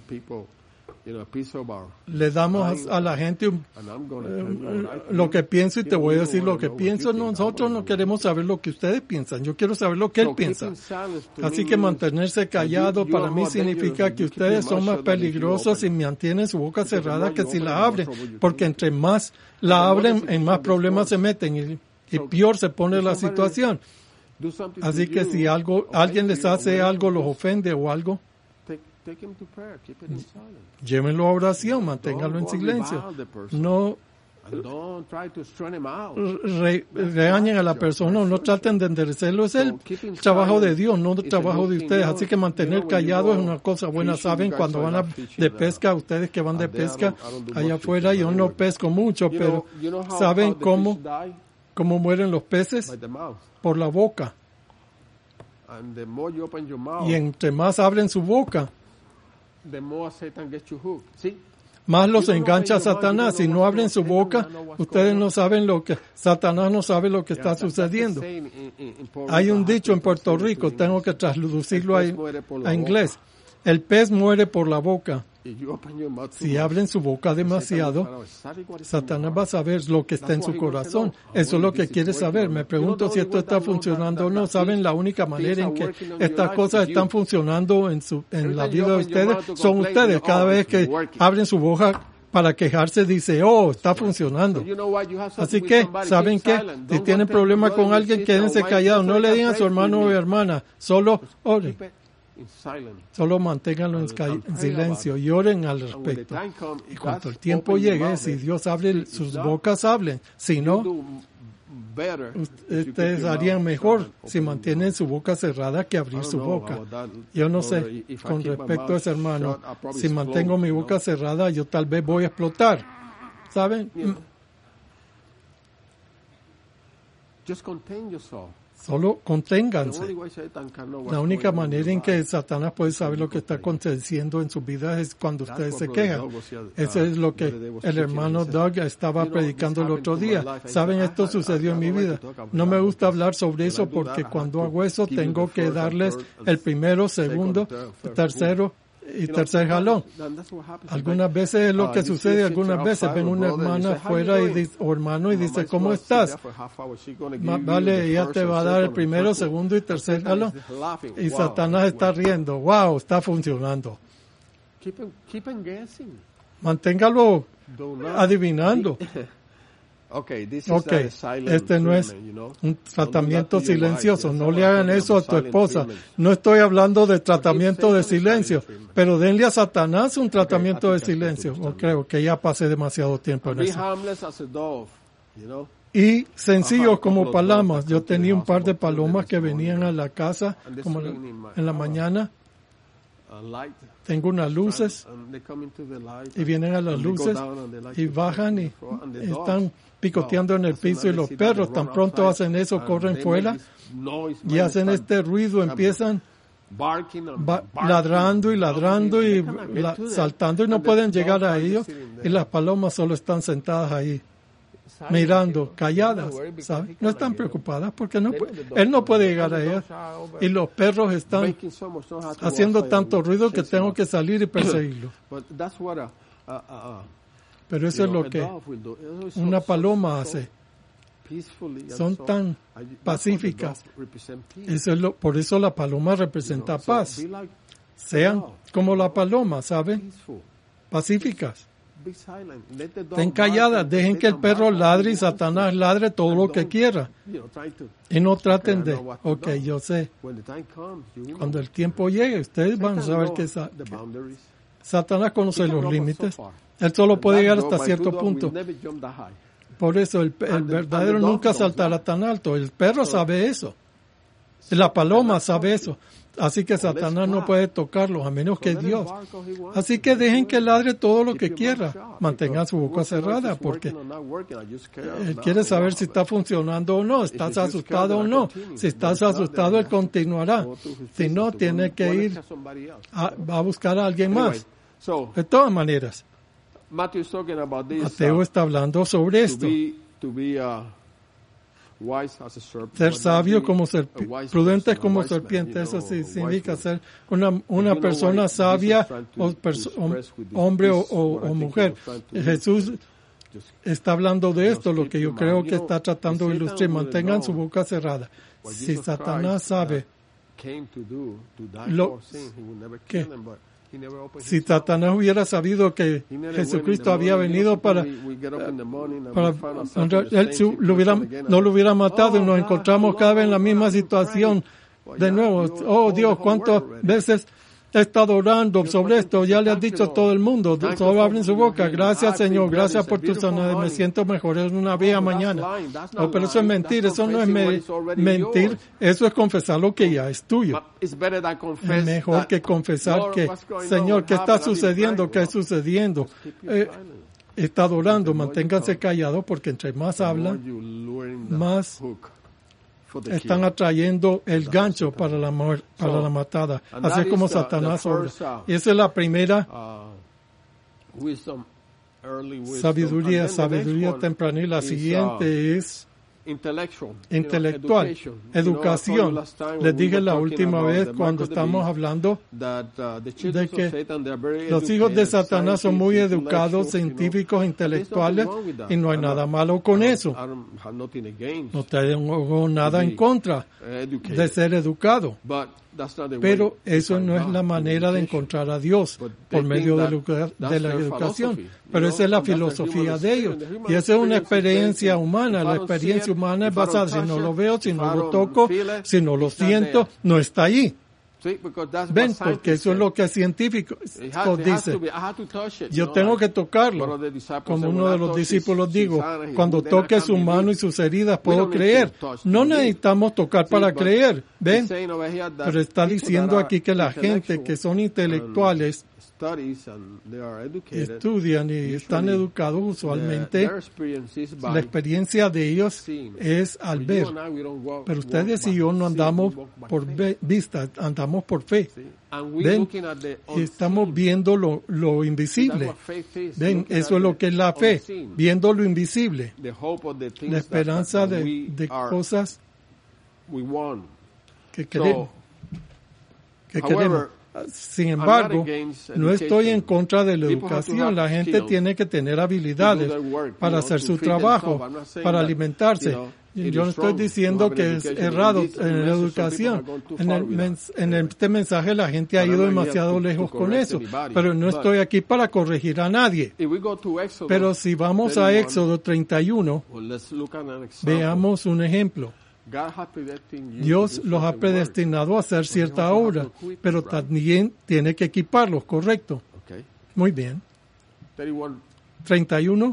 le damos a la gente lo que pienso y te voy a decir lo que pienso. Nosotros no queremos saber lo que ustedes piensan. Yo quiero saber lo que él piensa. Así que mantenerse callado para mí significa que ustedes son más peligrosos si mantienen su boca cerrada que si la abren. Porque entre más la abren, en más problemas se meten y peor se pone la situación. Así que si alguien les hace algo, los ofende o algo, llévenlo a oración, manténganlo en silencio. No regañen a la persona, no traten de enderecerlo. Es el trabajo de Dios, no el trabajo de ustedes. Así que mantener callado es una cosa buena. Saben, cuando van de pesca, ustedes que van de pesca allá afuera, yo no pesco mucho, pero ¿saben cómo mueren los peces? Por la boca. Y entre más abren su boca, más los engancha Satanás. Si no abren su boca, ustedes no saben Satanás no sabe lo que está sucediendo. Hay un dicho en Puerto Rico, tengo que traducirlo a inglés. El pez muere por la boca. Si abren su boca demasiado, Satanás va a saber lo que está en su corazón. Eso es lo que quiere saber. Me pregunto si esto está funcionando o no. ¿Saben la única manera en que estas cosas están funcionando en la vida de ustedes? Son ustedes. Cada vez que abren su boca para quejarse, dice, está funcionando. Así que, ¿saben qué? Si tienen problemas con alguien, quédense callados. No le digan a su hermano o hermana. Solo oren. Solo manténganlo en silencio y oren al respecto. Y cuando el tiempo llegue, si Dios abre sus bocas, hablen. Si no, ustedes harían mejor si mantienen su boca cerrada que abrir su boca. Yo no sé, con respecto a ese hermano, si mantengo mi boca cerrada, yo tal vez voy a explotar. ¿Saben? Solo conténganse. La única manera en que Satanás puede saber lo que está aconteciendo en sus vidas es cuando ustedes se quejan. Eso es lo que el hermano Doug estaba predicando el otro día. ¿Saben? Esto sucedió en mi vida. No me gusta hablar sobre eso porque cuando hago eso tengo que darles el primero, segundo, tercero y tercer jalón. Algunas veces es lo que sucede, algunas veces ven una hermana afuera o hermano y dice, ¿cómo estás? Vale, ella te va a dar el primero, segundo y tercer jalón. Y Satanás está riendo. ¡Wow! Está funcionando. Manténgalo adivinando. Este no es un tratamiento silencioso. No le hagan eso a tu esposa. No estoy hablando de tratamiento de silencio, pero denle a Satanás un tratamiento de silencio. Creo que ya pasé demasiado tiempo en eso. Y sencillos como palomas. Yo tenía un par de palomas que venían a la casa como en la mañana. Tengo unas luces y vienen a las luces y bajan y están picoteando en el piso y los perros tan pronto hacen eso, corren fuera y hacen este ruido, empiezan ladrando y saltando y no pueden llegar a ellos y las palomas solo están sentadas ahí mirando, calladas, ¿sabes? No están preocupadas porque él no puede llegar a ellas y los perros están haciendo tanto ruido que tengo que salir y perseguirlo. Pero eso es lo que una paloma hace. Son tan pacíficas. Por eso la paloma representa paz. Sean como la paloma, ¿saben? Pacíficas. Estén calladas, dejen que el perro ladre y Satanás ladre todo lo que quiera. Y no traten de, yo sé. Cuando el tiempo llegue, ustedes van a saber que Satanás conoce los límites. Él solo puede llegar hasta cierto punto. Por eso el verdadero nunca saltará tan alto. El perro sabe eso. La paloma sabe eso. Así que Satanás no puede tocarlos a menos que Dios. Así que dejen que ladre todo lo que quiera. Mantengan su boca cerrada porque él quiere saber si está funcionando o no. ¿Estás asustado o no? Si estás asustado, él continuará. Si no, tiene que ir a buscar a alguien más. De todas maneras, Mateo está hablando sobre esto. Ser sabio como prudente como serpiente, eso sí significa ser una persona sabia, hombre o mujer. Jesús está hablando de esto, lo que yo creo que está tratando de ilustrar. Mantengan su boca cerrada. Si Satanás sabe si Satanás hubiera sabido que Jesucristo había venido para él no lo hubiera matado y nos encontramos cada vez en la misma situación de nuevo. Oh Dios, ¿cuántas veces he estado orando sobre esto? Ya le has dicho a todo el mundo, solo abren su boca. Gracias Señor, gracias por tu sanidad, me siento mejor, es una vía mañana. No, pero eso es mentir, eso no es mentir, eso es confesar lo que ya es tuyo. Es mejor que confesar que, Señor, ¿qué está sucediendo? ¿Qué está sucediendo? He estado orando, manténganse callados porque entre más hablan, más están atrayendo el gancho para la matada. Así es como Satanás obra. Y esa es la primera sabiduría temprana. Y la siguiente es intelectual, educación. Les dije la última vez cuando estamos hablando de que los hijos de Satanás son muy educados, científicos, intelectuales, y no hay nada malo con eso. No tengo nada en contra de ser educado. Pero eso no es la manera de encontrar a Dios por medio de la educación. Pero esa es la filosofía de ellos. Y esa es una experiencia humana. La experiencia humana es basada, si no lo veo, si no lo toco, si no lo siento, no está allí. Ven, porque eso es lo que el científico dice. Yo tengo que tocarlo. Como uno de los discípulos digo, cuando toque su mano y sus heridas puedo creer. No necesitamos tocar para creer. Ven, pero está diciendo aquí que la gente que son intelectuales estudian y están educados usualmente, la experiencia de ellos es al ver. Pero ustedes y yo no andamos por vista, andamos por fe. Ven, y estamos viendo lo invisible. Ven, eso es lo que es la fe, viendo lo invisible. La esperanza de cosas que queremos. Sin embargo, no estoy en contra de la educación. La gente tiene que tener habilidades para hacer su trabajo, para alimentarse. Yo no estoy diciendo que es errado en la educación. En este mensaje la gente ha ido demasiado lejos con eso. Pero no estoy aquí para corregir a nadie. Pero si vamos a Éxodo 31, veamos un ejemplo. Dios los ha predestinado a hacer cierta obra, pero también tiene que equiparlos, ¿correcto? Muy bien. 31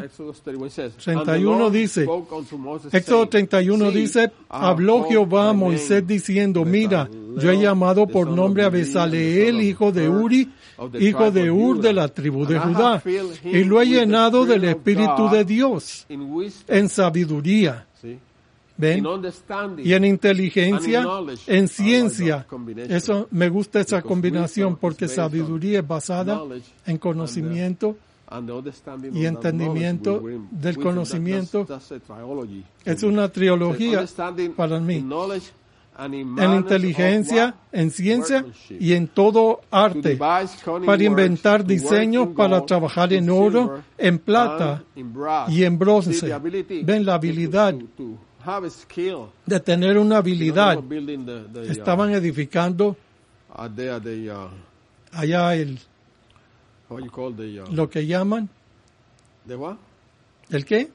dice, Éxodo 31 dice, habló Jehová a Moisés diciendo, mira, yo he llamado por nombre a Besaleel, hijo de Uri, hijo de Ur de la tribu de Judá, y lo he llenado del Espíritu de Dios, en sabiduría. ¿Ven? Y en inteligencia, en ciencia. Eso, me gusta esa combinación porque sabiduría es basada en conocimiento y entendimiento del conocimiento. Es una trilogía para mí. En inteligencia, en ciencia y en todo arte, para inventar diseños, para trabajar en oro, en plata y en bronce. Ven la habilidad de tener una habilidad. Estaban edificando allá lo que llaman ¿el qué?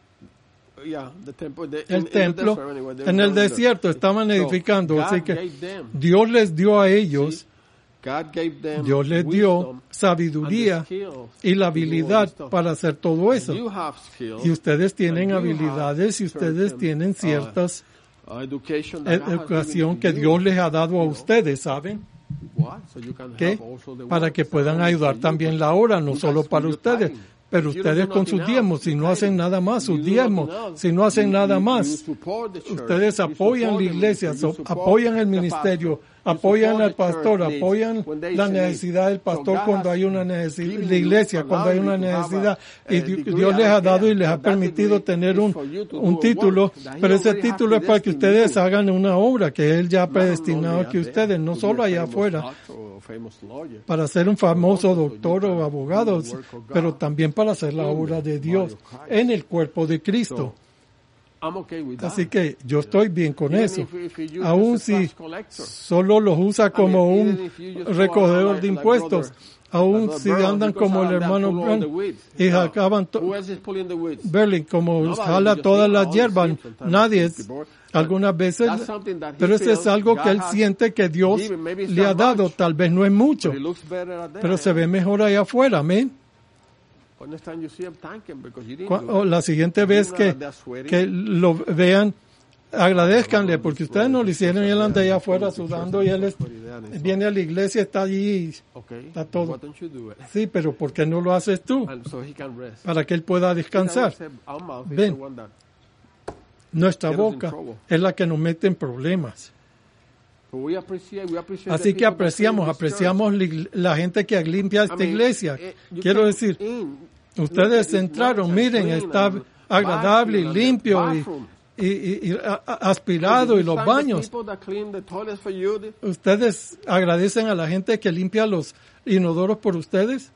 El templo en el desierto estaban edificando, así que Dios les dio a ellos, Dios les dio sabiduría y la habilidad para hacer todo eso. Y ustedes tienen habilidades y ustedes tienen ciertas educación que Dios les ha dado a ustedes, ¿saben? ¿Qué? Para que puedan ayudar también la obra, no solo para ustedes. Pero ustedes con sus diezmos, si no hacen nada más, sus diezmos, si no hacen nada más, ustedes apoyan la iglesia, apoyan el ministerio, apoyan al pastor, apoyan la necesidad del pastor cuando hay una necesidad, la iglesia cuando hay una necesidad. Y Dios les ha dado y les ha permitido tener un título, pero ese título es para que ustedes hagan una obra que Él ya ha predestinado que ustedes, no solo allá afuera, para ser un famoso doctor o abogado, pero también para hacer la obra de Dios en el cuerpo de Cristo. Así que yo estoy bien con eso. Aún si solo los usa como un recogedor de impuestos, aún si andan como el hermano Brown y acaban Berlin, como jala todas las hierbas, nadie algunas veces, pero eso es algo que él siente que Dios le ha dado, tal vez no es mucho, pero se ve mejor allá afuera, amén. La siguiente vez que lo vean, agradezcanle, porque ustedes no lo hicieron y él anda allá afuera sudando y él viene a la iglesia, está allí, está todo. Sí, pero ¿por qué no lo haces tú? Para que él pueda descansar. Ven. Nuestra boca es la que nos mete en problemas. Así que apreciamos la gente que limpia esta iglesia. Quiero decir, ustedes entraron, miren, está agradable y limpio y aspirado, y los baños. ¿Ustedes agradecen a la gente que limpia los inodoros por ustedes?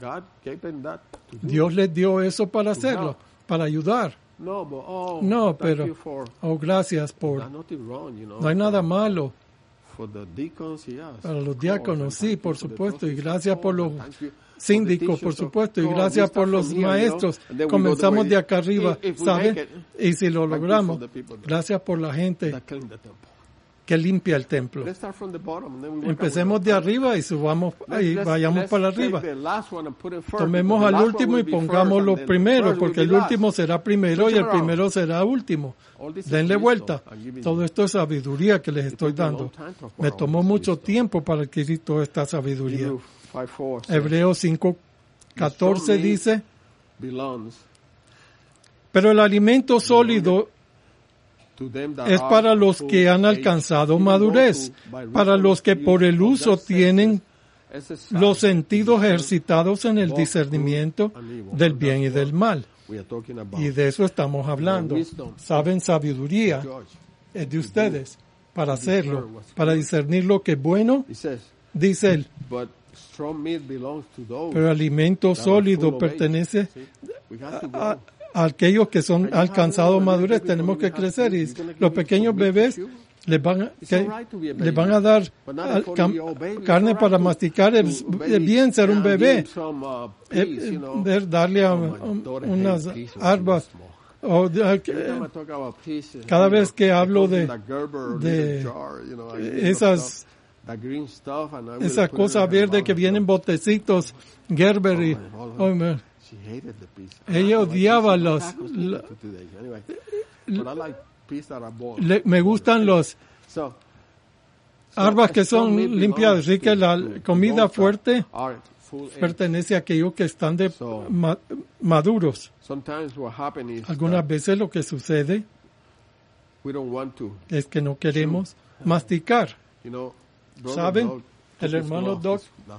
Dios les dio eso para hacerlo, para ayudar. No, pero gracias por... No hay nada malo. Para los diáconos, sí, por supuesto, y gracias por los síndicos, por supuesto, y gracias por los maestros. Comenzamos de acá arriba, ¿sabe? Y si lo logramos, gracias por la gente que limpia el templo. Empecemos de arriba y subamos y vayamos para arriba. Tomemos al último y pongámoslo primero, porque el último será primero y el primero será último. Denle vuelta. Todo esto es sabiduría que les estoy dando. Me tomó mucho tiempo para adquirir toda esta sabiduría. Hebreos 5:14 dice, pero el alimento sólido es para los que han alcanzado madurez, para los que por el uso tienen los sentidos ejercitados en el discernimiento del bien y del mal. Y de eso estamos hablando. Saben, sabiduría es de ustedes para hacerlo, para discernir lo que es bueno, dice él. Pero el alimento sólido pertenece a aquellos que son alcanzados madurez. Tenemos que crecer, y los pequeños bebés les van a dar carne para masticar. Es bien ser un bebé, darle unas arbas. Cada vez que hablo de esa cosa verde que vienen botecitos, Gerber, y ella odiaba me gustan los arbas que son limpiadas. Así que la comida fuerte pertenece a aquellos que están maduros. Algunas veces lo que sucede es que no queremos masticar. ¿Saben? El hermano Doc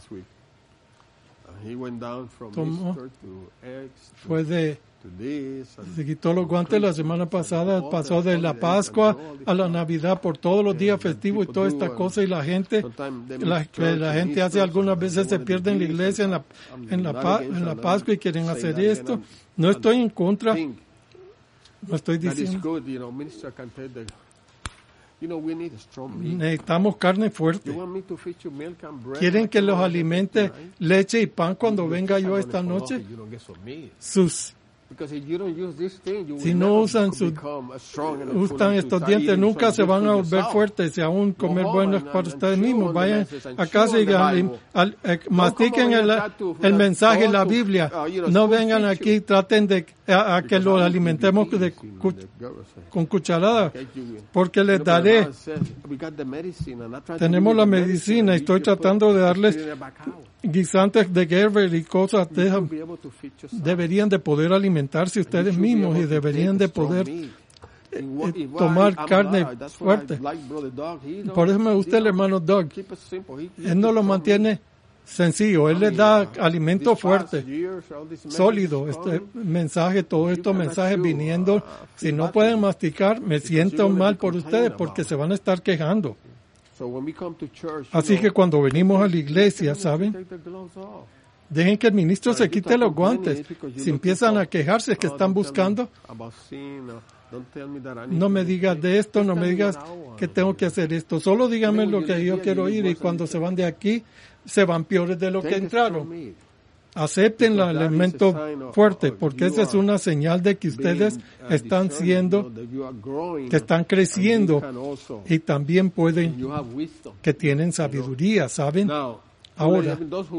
se quitó los guantes la semana pasada, pasó de la Pascua a la Navidad por todos los días festivos y toda esta cosa, y la gente hace algunas veces se pierde en la iglesia en la Pascua y quieren hacer esto. No estoy en contra, no estoy diciendo. Necesitamos carne fuerte. ¿Quieren que los alimente leche y pan cuando venga yo esta noche? Si no usan estos dientes, nunca se van a volver fuertes y aún comer buenos para ustedes mismos. Vayan a casa y mastiquen el mensaje, la Biblia. No vengan aquí y traten de que los alimentemos con cucharada, porque les daré. Tenemos la medicina y estoy tratando de darles guisantes de Gerber y cosas de esas. Deberían de poder alimentarse ustedes mismos y deberían de poder tomar carne fuerte. Por eso me gusta el hermano Doug. Él no lo mantiene sencillo, él les da alimento fuerte, sólido. Este mensaje, todos estos mensajes viniendo, si no pueden masticar, me siento mal por ustedes porque se van a estar quejando. Así que cuando venimos a la iglesia, ¿saben? Dejen que el ministro se quite los guantes. Si empiezan a quejarse que están buscando, no me digas de esto, no me digas que tengo que hacer esto. Solo díganme lo que yo quiero oír, y cuando se van de aquí, se van peores de lo que entraron. Acepten el elemento fuerte, porque esa es una señal de que ustedes están que están creciendo, y también que tienen sabiduría, ¿saben? Ahora,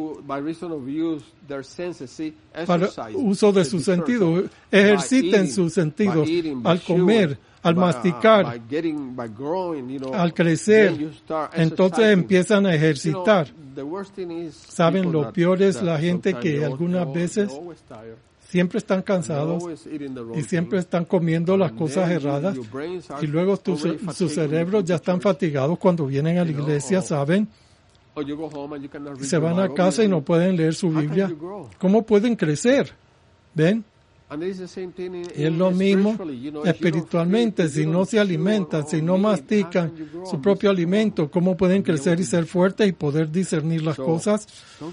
para uso de sus sentidos, ejerciten sus sentidos al comer, al masticar, al crecer. Entonces empiezan a ejercitar. Saben, lo peor es la gente que algunas veces siempre están cansados y siempre están comiendo las cosas erradas, y luego sus cerebros ya están fatigados cuando vienen a la iglesia, ¿saben? Se van a casa y no pueden leer su Biblia. ¿Cómo pueden crecer? ¿Ven? Y es lo mismo espiritualmente. Si no se alimentan, si no mastican su propio alimento, ¿cómo pueden crecer y ser fuertes y poder discernir las cosas?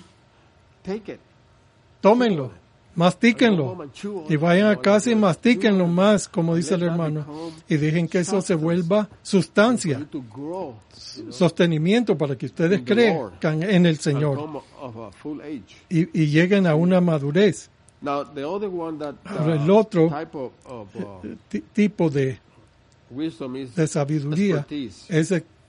Tómenlo, mastíquenlo, y vayan a casa y mastíquenlo más, como dice el hermano, y dejen que eso se vuelva sustancia, sostenimiento para que ustedes crezcan en el Señor y lleguen a una madurez. Ahora, el otro tipo de sabiduría es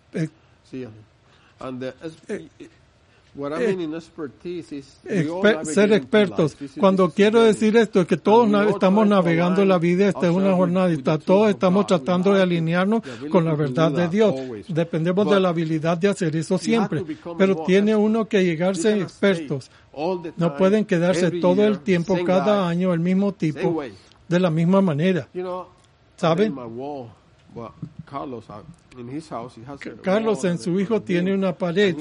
ser expertos. Cuando quiero decir esto es que todos estamos navegando en la vida. Esta es una jornada. Todos estamos tratando de alinearnos con la verdad de Dios. Dependemos de la habilidad de hacer eso siempre. Pero tiene uno que llegarse expertos. No pueden quedarse todo el tiempo, cada año, el mismo tipo, de la misma manera. ¿Saben? Carlos en su hijo tiene una pared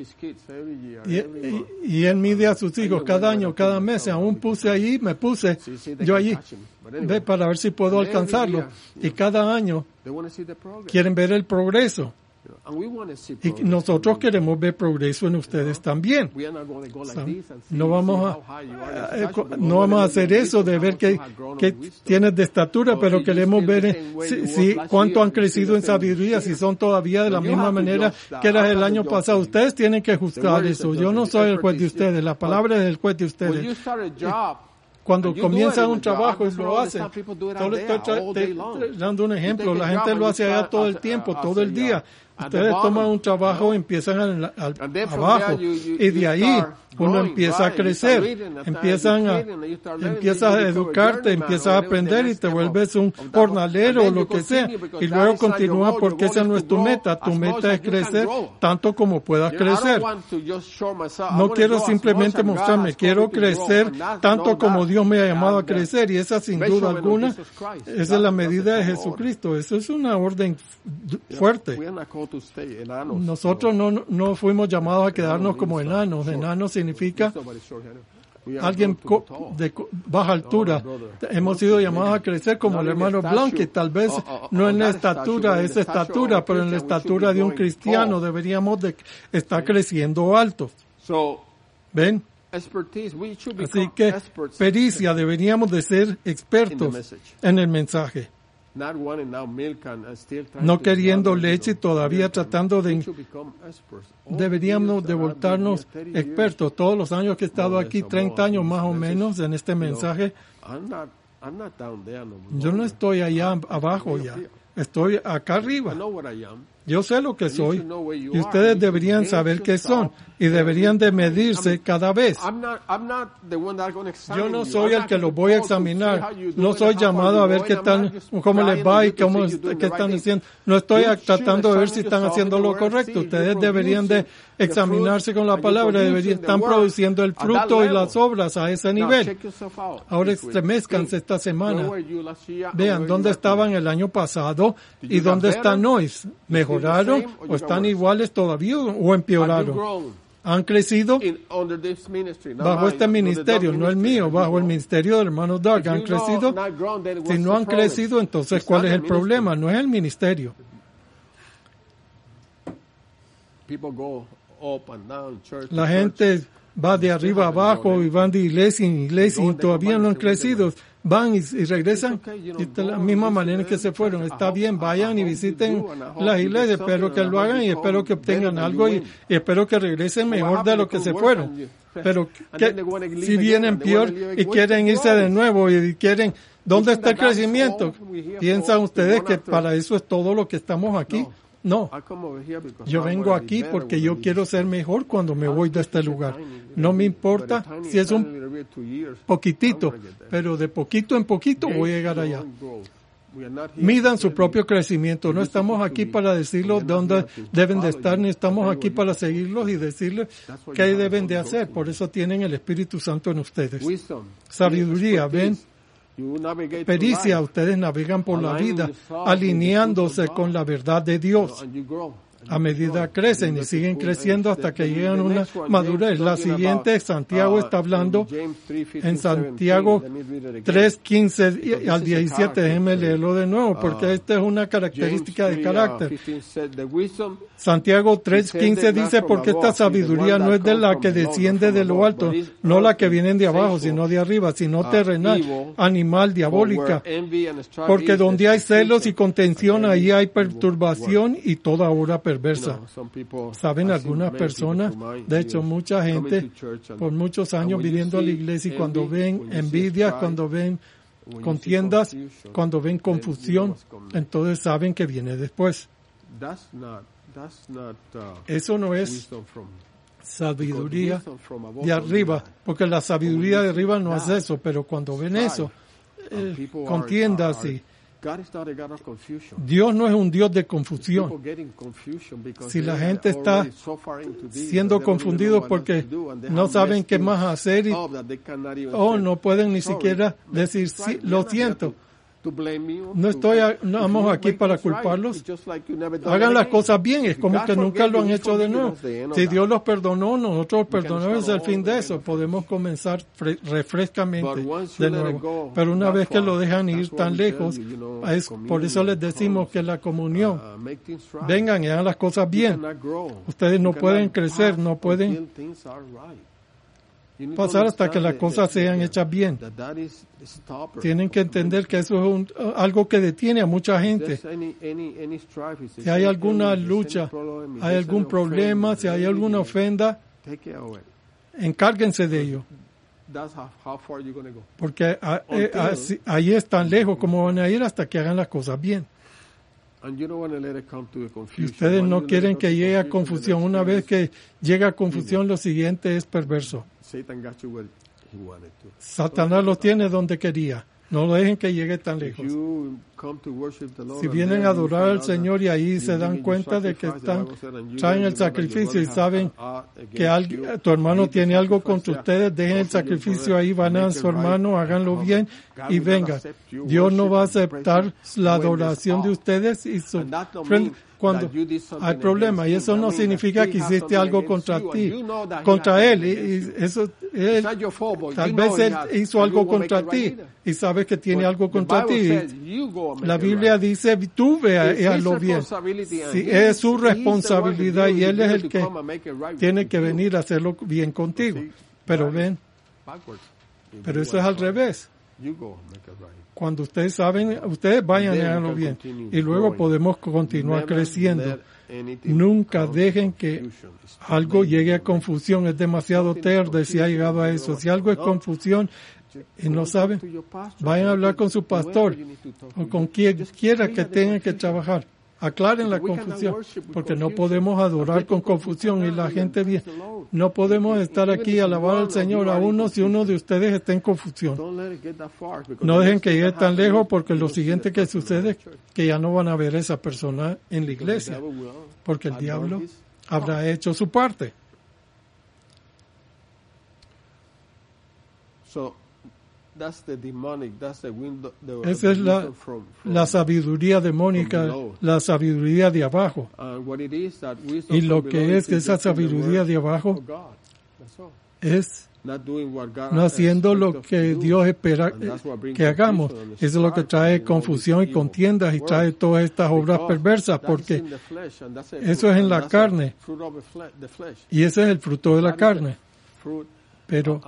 y él mide a sus hijos cada año, cada mes. Aún me puse yo allí para ver si puedo alcanzarlo, y cada año quieren ver el progreso. Y nosotros queremos ver progreso en ustedes también. No vamos a hacer eso de ver que tienes de estatura, pero queremos ver cuánto han crecido en sabiduría, si son todavía de la misma manera que eras el año pasado. Ustedes tienen que juzgar eso. Yo no soy el juez de ustedes, la palabra es el juez de ustedes. Cuando comienzan un trabajo y lo hacen, solo estoy dando un ejemplo, la gente lo hace allá todo el tiempo, todo el día. Ustedes toman un trabajo y empiezan abajo, y de ahí uno empieza a crecer, empiezas a educarte, empiezas a aprender y te vuelves un jornalero o lo que sea, y luego continúa, porque esa no es tu meta. Tu meta es crecer tanto como puedas crecer. No quiero simplemente mostrarme, quiero crecer tanto como Dios me ha llamado a crecer, y esa sin duda alguna, esa es la medida de Jesucristo. Eso es una orden fuerte. Nosotros no fuimos llamados a quedarnos como enanos. Enanos significa alguien de baja altura. Hemos sido llamados a crecer como el hermano Blanque, tal vez no en la estatura, pero en la estatura de un cristiano deberíamos de estar creciendo altos. ¿Ven? Así que pericia, deberíamos de ser expertos en el mensaje. No queriendo leche y todavía tratando deberíamos de voltarnos expertos. Todos los años que he estado aquí, 30 años más o menos en este mensaje, yo no estoy allá abajo ya, estoy acá arriba. Yo sé lo que soy, y ustedes deberían saber qué son, y deberían de medirse cada vez. Yo no soy el que los voy a examinar. No soy llamado a ver cómo les va y qué están haciendo. No estoy tratando de ver si están haciendo lo correcto. Ustedes deberían de examinarse con la palabra, están produciendo el fruto y las obras a ese nivel. Ahora estremezcanse esta semana. Vean dónde estaban el año pasado y dónde están hoy. ¿Mejoraron o están iguales todavía o empeoraron? ¿Han crecido? Bajo este ministerio, no el mío, bajo el ministerio del hermano Doug. ¿Han crecido? Si no han crecido, entonces ¿cuál es el problema? No es el ministerio. La gente va de arriba a abajo y van de iglesia en iglesia y todavía no han crecido. Van y regresan de la misma manera que se fueron. Está bien, vayan y visiten las iglesias. Espero que lo hagan y espero que obtengan algo y espero que regresen mejor de lo que se fueron. Pero si vienen peor y quieren irse de nuevo y quieren, ¿dónde está el crecimiento? ¿Piensan ustedes que para eso es todo lo que estamos aquí? No, yo vengo aquí porque yo quiero ser mejor cuando me voy de este lugar. No me importa si es un poquitito, pero de poquito en poquito voy a llegar allá. midan su propio crecimiento. No estamos aquí para decirles dónde deben de estar, ni estamos aquí para seguirlos y decirles qué deben de hacer. Por eso tienen el Espíritu Santo en ustedes. Sabiduría, ven. Pericia, ustedes navegan por la vida alineándose con la verdad de Dios. A medida crecen y siguen creciendo hasta que llegan a una madurez. La siguiente, Santiago está hablando en Santiago 3:15 al 17. Déjenme leerlo de nuevo porque esta es una característica de carácter. Santiago 3:15 dice, porque esta sabiduría no es de la que desciende de lo alto, no la que viene de abajo, sino de arriba, sino terrenal, animal, diabólica. Porque donde hay celos y contención, ahí hay perturbación y toda obra perversa. Saben, algunas personas, de hecho mucha gente, por muchos años viniendo a la iglesia, y cuando ven envidias, cuando ven contiendas, cuando ven confusión, entonces saben que viene después. Eso no es sabiduría de arriba, porque la sabiduría de arriba no es eso, pero cuando ven eso, contiendas y Dios no es un Dios de confusión. Si la gente está siendo confundidos porque no saben qué más hacer y no pueden ni siquiera decir sí, lo siento. No estamos aquí para culparlos. Hagan las cosas bien, es como que nunca lo han hecho de nuevo. Si Dios los perdonó, nosotros perdonamos, es el fin de eso. Podemos comenzar refrescamente de nuevo. Pero una vez que lo dejan ir tan lejos, por eso les decimos que la comunión, vengan y hagan las cosas bien. Ustedes no pueden crecer, no pueden pasar hasta que las cosas sean hechas bien. Tienen que entender que eso es algo que detiene a mucha gente. Si hay alguna lucha, hay algún problema, si hay alguna ofenda, encárguense de ello. Porque ahí es tan lejos como van a ir hasta que hagan las cosas bien. Y ustedes no quieren que llegue a confusión. Una vez que llega a confusión, lo siguiente es perverso. Satanás los tiene donde quería. No lo dejen que llegue tan lejos. Si vienen a adorar al Señor y ahí se dan cuenta de que traen el sacrificio y saben que tu hermano tiene algo contra ustedes, dejen el sacrificio ahí, van a su hermano, háganlo bien y vengan. Dios no va a aceptar la adoración de ustedes y su cuando hay problema, y eso no significa que hiciste algo contra ti, contra él, y eso tal vez él hizo algo contra ti y sabes que tiene algo contra ti. La Biblia dice, tú ve y hazlo bien. Sí, es su responsabilidad y él es el que tiene que venir a hacerlo bien contigo. Pero pero eso es al revés. Cuando ustedes saben, ustedes vayan y háganlo bien. Y luego podemos continuar creciendo. Nunca dejen que algo llegue a confusión. Es demasiado tarde si ha llegado a eso. Si algo es confusión y no saben, vayan a hablar con su pastor o con quien quiera que tengan que trabajar. Aclaren la confusión, porque no podemos adorar con confusión y la gente bien. No podemos estar aquí y alabar al Señor a uno si uno de ustedes está en confusión. No dejen que llegue tan lejos, porque lo siguiente que sucede es que ya no van a ver a esa persona en la iglesia, porque el diablo habrá hecho su parte. Esa es la sabiduría demónica, la sabiduría de abajo. Y lo que es esa sabiduría de abajo es no haciendo lo que Dios espera que hagamos. Eso es lo que trae confusión y contiendas y trae todas estas obras perversas, porque eso es en la carne. Y ese es el fruto de la carne. Pero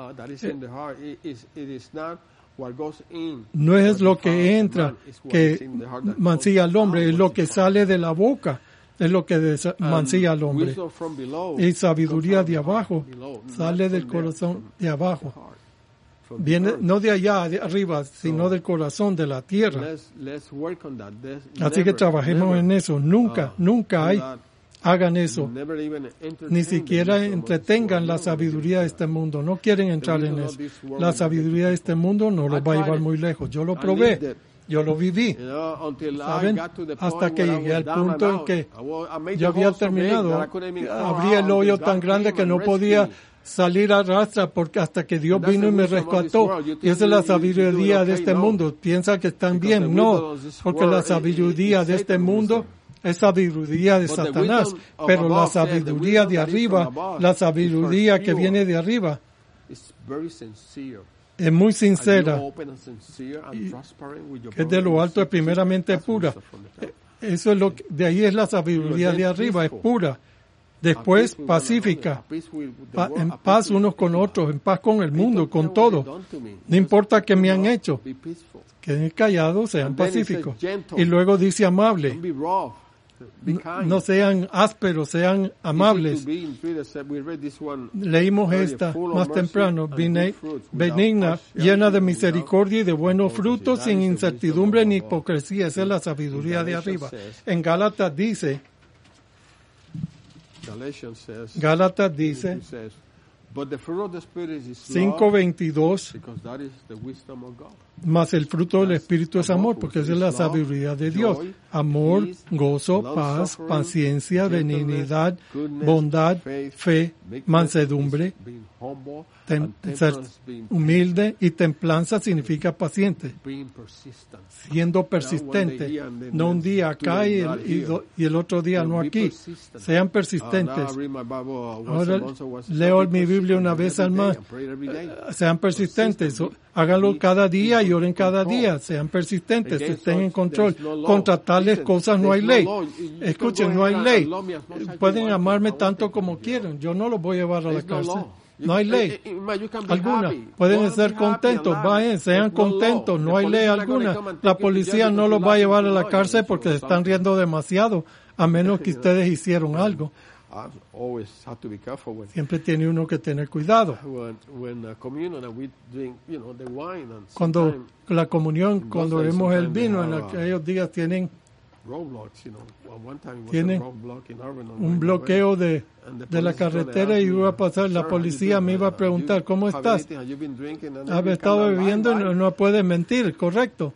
no es lo que entra que mancilla al hombre, es lo que sale de la boca, es lo que mancilla al hombre. Y sabiduría de abajo sale del corazón de abajo. Viene no de allá, de arriba, sino del corazón, de la tierra. Así que trabajemos en eso. Nunca hagan eso. Ni siquiera entretengan la sabiduría de este mundo. No quieren entrar en eso. La sabiduría de este mundo no los va a llevar muy lejos. Yo lo probé Yo lo viví, ¿saben? Hasta que llegué al punto en que yo había terminado. Abrí el hoyo tan grande que no podía salir a rastra porque hasta que Dios vino y me rescató. Y esa es la sabiduría de este mundo. Piensa que están bien. No, porque la sabiduría de este mundo es sabiduría de Satanás. Pero la sabiduría de arriba, la sabiduría que viene de arriba, es muy sincera, que es de lo alto, es primeramente pura. Eso es lo que, de ahí es la sabiduría de arriba, es pura. Después, pacífica, en paz unos con otros, en paz con el mundo, con todo. No importa qué me han hecho, queden callados, sean pacíficos. Y luego dice amable. No sean ásperos, sean amables. Leímos esta más temprano, benigna, llena de misericordia y de buenos frutos, sin incertidumbre ni hipocresía. Esa es la sabiduría de arriba. En Gálatas dice, 5:22, mas el fruto del Espíritu es amor, porque esa es la sabiduría de Dios. Amor, gozo, paz, paciencia, benignidad, bondad, fe, mansedumbre, ser humilde, y templanza significa paciente. Siendo persistente, no un día acá y el otro día no aquí. Sean persistentes. Ahora leo mi Biblia una vez al mes. Sean persistentes. Háganlo cada día y oren cada día. Sean persistentes, estén en control. Contra tales cosas no hay ley. Escuchen, no hay ley. Pueden amarme tanto como quieran. Yo no los voy a llevar a la cárcel. No hay ley alguna. Pueden estar contentos, vayan, sean contentos. No hay ley alguna. La policía no los va a llevar a la cárcel porque se están riendo demasiado, a menos que ustedes hicieron algo. Siempre tiene uno que tener cuidado. Cuando la comunión, cuando vemos el vino, en aquellos días tienen un bloqueo de la carretera y iba a pasar, la policía me iba a preguntar, ¿cómo estás? ¿Has estado bebiendo? No puedes mentir, ¿correcto?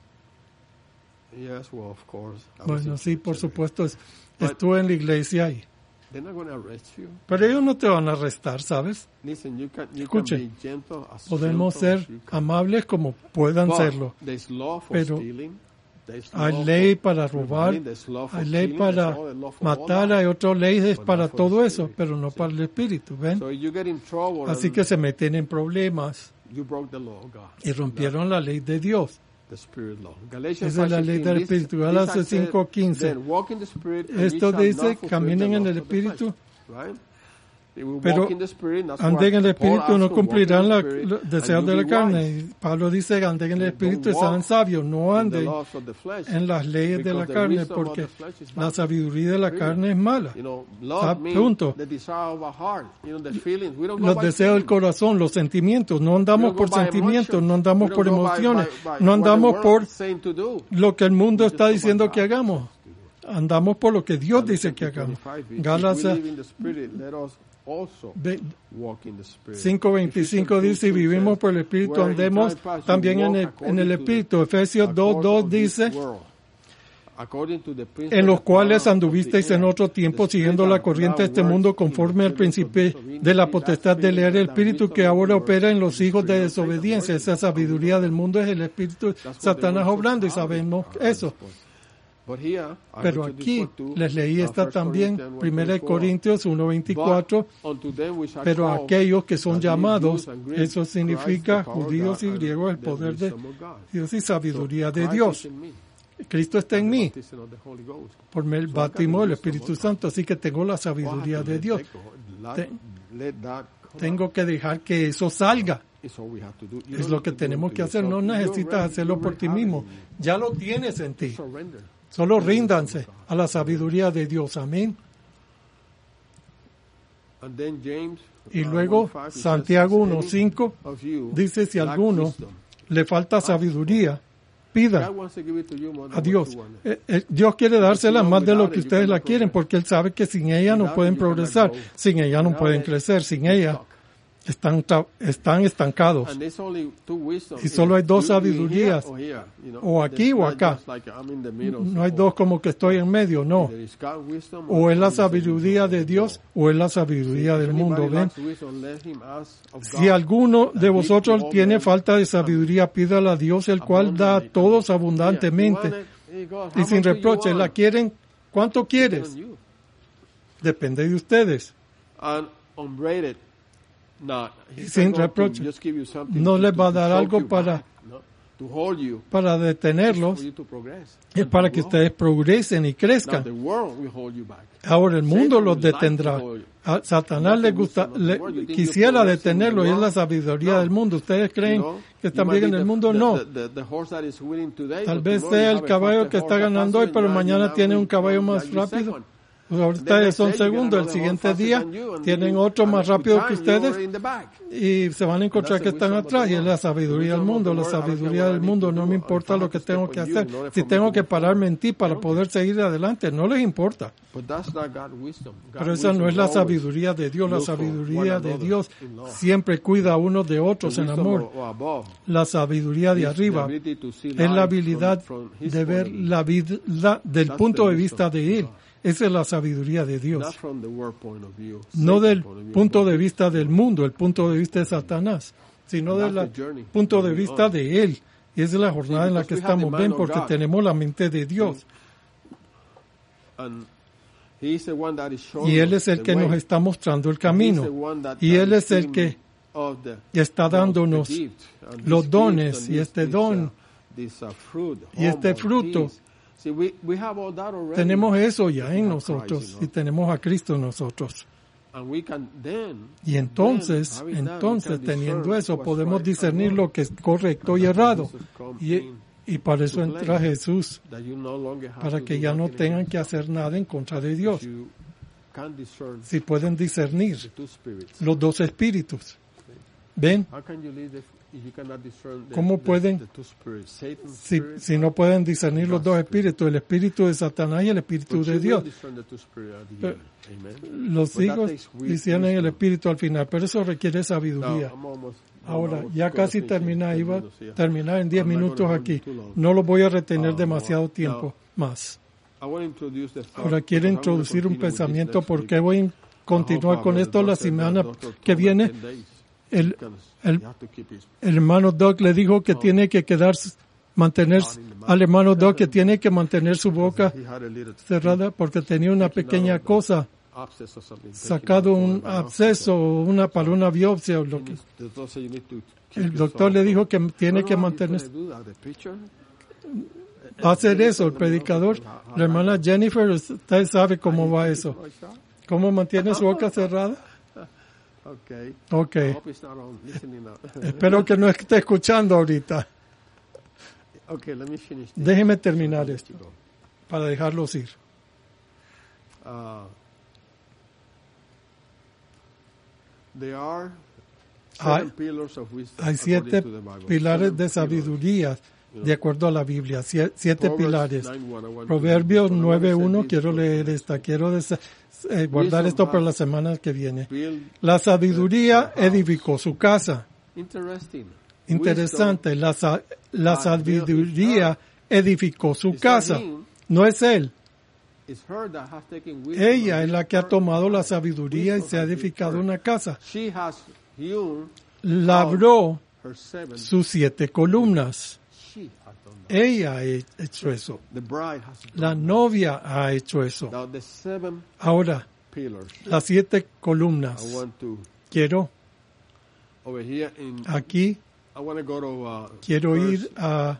Bueno, sí, por supuesto, estuve en la iglesia ahí. Pero ellos no te van a arrestar, ¿sabes? Escuchen, podemos ser amables como puedan serlo, pero hay ley para robar, hay ley para matar, hay otras leyes para todo eso, pero no para el espíritu, ¿ven? Así que se meten en problemas y rompieron la ley de Dios. Esa es la ley del espíritu. Gálatas 5:15. Esto dice, caminen en el espíritu, pero anden en el espíritu, no cumplirán los deseos de la carne. Y Pablo dice, anden en el espíritu y sean sabios, no anden en las leyes de la carne, porque la sabiduría de la carne es mala. Punto. Los deseos del corazón, los sentimientos, no andamos por sentimientos, no andamos por emociones, no andamos por lo que el mundo está diciendo que hagamos. Andamos por lo que Dios dice que hagamos. Gálatas 5:25 dice, y vivimos por el Espíritu, andemos también en el Espíritu. Efesios 2:2 dice, en los cuales anduvisteis en otro tiempo, siguiendo la corriente de este mundo, conforme al principio de la potestad del aire, el espíritu que ahora opera en los hijos de desobediencia. Esa sabiduría del mundo es el espíritu de Satanás obrando, y sabemos eso. Pero aquí les leí esta también, 1 Corintios 1:24, pero aquellos que son llamados, eso significa judíos y griegos, el poder de Dios y sabiduría de Dios. Cristo está en mí por el bautismo del Espíritu Santo, así que tengo la sabiduría de Dios. Tengo que dejar que eso salga. Es lo que tenemos que hacer. No necesitas hacerlo por ti mismo. Ya lo tienes en ti. Solo ríndanse a la sabiduría de Dios. Amén. Y luego Santiago 1:5 dice, si a alguno le falta sabiduría, pida a Dios. Dios quiere dársela más de lo que ustedes la quieren, porque Él sabe que sin ella no pueden progresar, sin ella no pueden crecer, sin ella están estancados. And there's only two wisdom. Y solo hay dos You here sabidurías, or here, you know. o aquí There's o not acá. just like I'm in the middle, No hay so dos como que estoy en medio, no. there is God wisdom O es la God wisdom. sabiduría de Dios o es la sabiduría del mundo. Anybody ¿Ven? lacks wisdom, let him ask of Si God. alguno de vosotros tiene falta de sabiduría, pídala a Dios, el cual da a todos abundantemente y sin reproche. ¿La quieren? ¿Cuánto quieres? Depende de ustedes. And unbraided, not. Y He's sin not going to reproche. just give you something No to- les va a to dar choke algo you para- back, no, to hold you, Para for detenerlos, you to progress. es para que ustedes progresen y Now crezcan. the world will hold you back. Ahora el mundo Satan los would like detendrá. to hold you. A Satanás le gusta, quisiera detenerlo y es la sabiduría del mundo. ¿Ustedes creen que están bien en el mundo? No. Tal vez sea el caballo que está ganando hoy, pero mañana tiene un caballo más rápido. Pues ahorita son segundos, el siguiente día tienen otro más rápido que ustedes y se van a encontrar que están atrás, y es la sabiduría del mundo. La sabiduría del mundo, no me importa lo que tengo que hacer. Si tengo que pararme en ti para poder seguir adelante, no les importa. Pero esa no es la sabiduría de Dios. La sabiduría de Dios siempre cuida a unos de otros en amor. La sabiduría de arriba es la habilidad de ver la vida del punto de vista de Él. Esa es la sabiduría de Dios. No del punto de vista del mundo, el punto de vista de Satanás, sino del punto de vista de Él. Y esa es la jornada en la que estamos bien, porque tenemos la mente de Dios. Y Él es el que nos está mostrando el camino. Y Él es el que está dándonos los dones y este don y este fruto. Tenemos eso ya en nosotros y tenemos a Cristo en nosotros. Y entonces, teniendo eso, podemos discernir lo que es correcto y errado. Y para eso entra Jesús, para que ya no tengan que hacer nada en contra de Dios. Si pueden discernir los dos espíritus. ¿Ven? ¿Cómo pueden? Si no pueden discernir los dos espíritus, el espíritu de Satanás y el espíritu de Dios. Los hijos disciernen el espíritu al final, pero eso requiere sabiduría. Ahora, ya casi termina, iba a terminar en 10 minutos aquí. No lo voy a retener demasiado tiempo más. Ahora quiero introducir un pensamiento porque voy a continuar con esto la semana que viene. El hermano Doug le dijo que tiene que al hermano Doug que tiene que mantener su boca cerrada porque tenía una pequeña cosa, sacado un absceso para una biopsia o lo que. El doctor le dijo que tiene que mantener. Va a hacer eso el predicador. La hermana Jennifer, usted sabe cómo va eso. ¿Cómo mantiene su boca cerrada? Okay. Espero que no esté escuchando ahorita. Déjeme terminar esto para dejarlos ir. Hay 7 pilares de sabiduría de acuerdo a la Biblia. 7 pilares. Proverbios 9:1. Quiero leer esta. Quiero guardar esto para la semana que viene. La sabiduría edificó su casa. Interesante. La sabiduría edificó su casa. No es él. Ella es la que ha tomado la sabiduría y se ha edificado una casa. Labró sus 7 columnas. Ella ha hecho eso. La novia ha hecho eso. Ahora, las 7 columnas. Quiero aquí, quiero ir a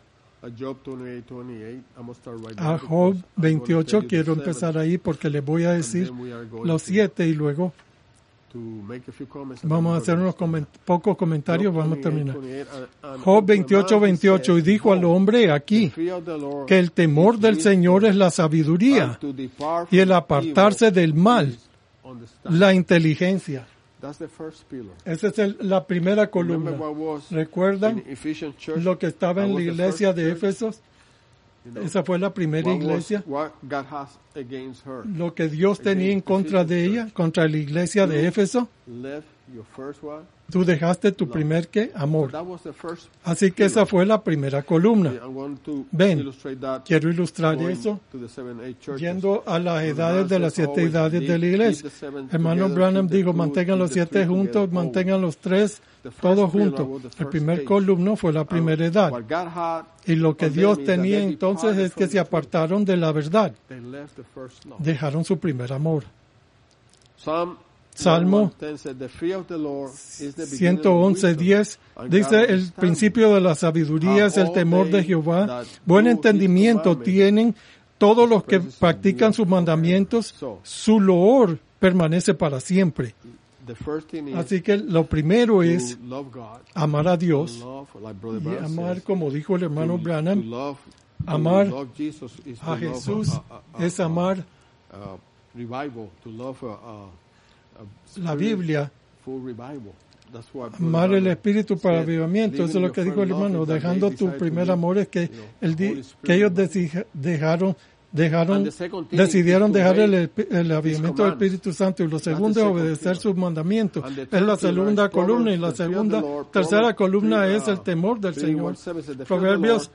Job 28. Quiero empezar ahí porque les voy a decir los 7 y luego vamos a hacer unos pocos comentarios, vamos a terminar. Job 28:28, y dijo al hombre aquí que el temor del Señor es la sabiduría y el apartarse del mal, la inteligencia. Esa es la primera columna. ¿Recuerdan lo que estaba en la iglesia de Éfesos? Esa fue la primera iglesia. against her. lo que Dios tenía en contra de ella, contra la iglesia de Éfeso, Left your first one. tú dejaste tu primer ¿qué? Amor. That was the first. Así que esa fue la primera columna. I'm going to Ven, illustrate that. quiero ilustrar Going eso to the 7-8 churches. yendo a las edades de las 7 edades de la iglesia. Hermano Branham dijo, mantengan los 7 juntos, mantengan los 3 todos juntos. El primer columno fue la primera edad. What God had, Y lo que Dios tenía entonces es que se apartaron de la verdad. they left the first love. Dejaron su primer amor. Salmo Salmo 110 said, "The fear of the Lord is the beginning of wisdom, 111:10 dice, el principio de la sabiduría es el temor de Jehová. Buen entendimiento tienen todos los que practican sus mandamientos. Su loor permanece para siempre. The first thing is Así que lo primero to es love God, amar a Dios love, like Brother y Branham amar, says, como dijo el hermano to Branham, love, amar to love Jesus is to a love, Jesús es amar revival, to love la Biblia, full revival. That's what Brother amar el Branham Espíritu para said, avivamiento. Eso es lo que dijo el hermano, dejando tu primer amor, es que, que ellos decidieron dejar el avivamiento del Espíritu Santo, y lo segundo es obedecer sus mandamientos. Es la segunda columna, y la tercera columna es el temor del Señor. Proverbios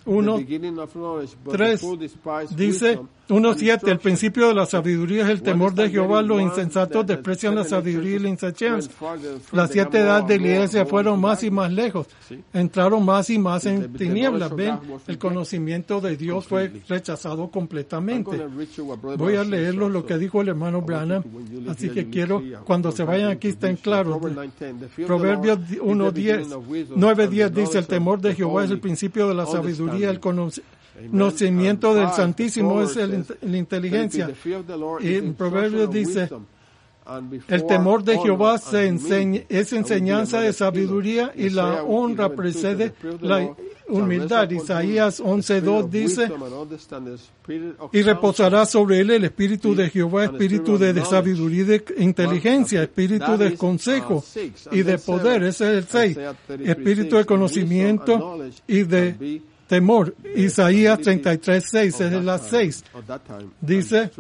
1:3 dice, 1:7, el principio de la sabiduría es el temor de Jehová, los insensatos desprecian la sabiduría y la insensatez. Las 7 edades de la iglesia fueron más y más lejos, entraron más y más en tinieblas. Ven, el conocimiento de Dios fue rechazado completamente. Voy a leerlo lo que dijo el hermano Branham, así que quiero, cuando se vayan aquí estén claros. Proverbios 9:10 dice, el temor de Jehová es el principio de la sabiduría, el conocimiento del Santísimo es la inteligencia. Y en Proverbios dice, el temor de Jehová es enseñanza de sabiduría, y la honra precede la humildad. Isaías 11:2 dice, y reposará sobre él el espíritu de Jehová, espíritu de sabiduría y de inteligencia, espíritu de consejo y de poder. Ese es el 6. Espíritu de conocimiento y de temor. Isaías 33:6 es la 6. Dice,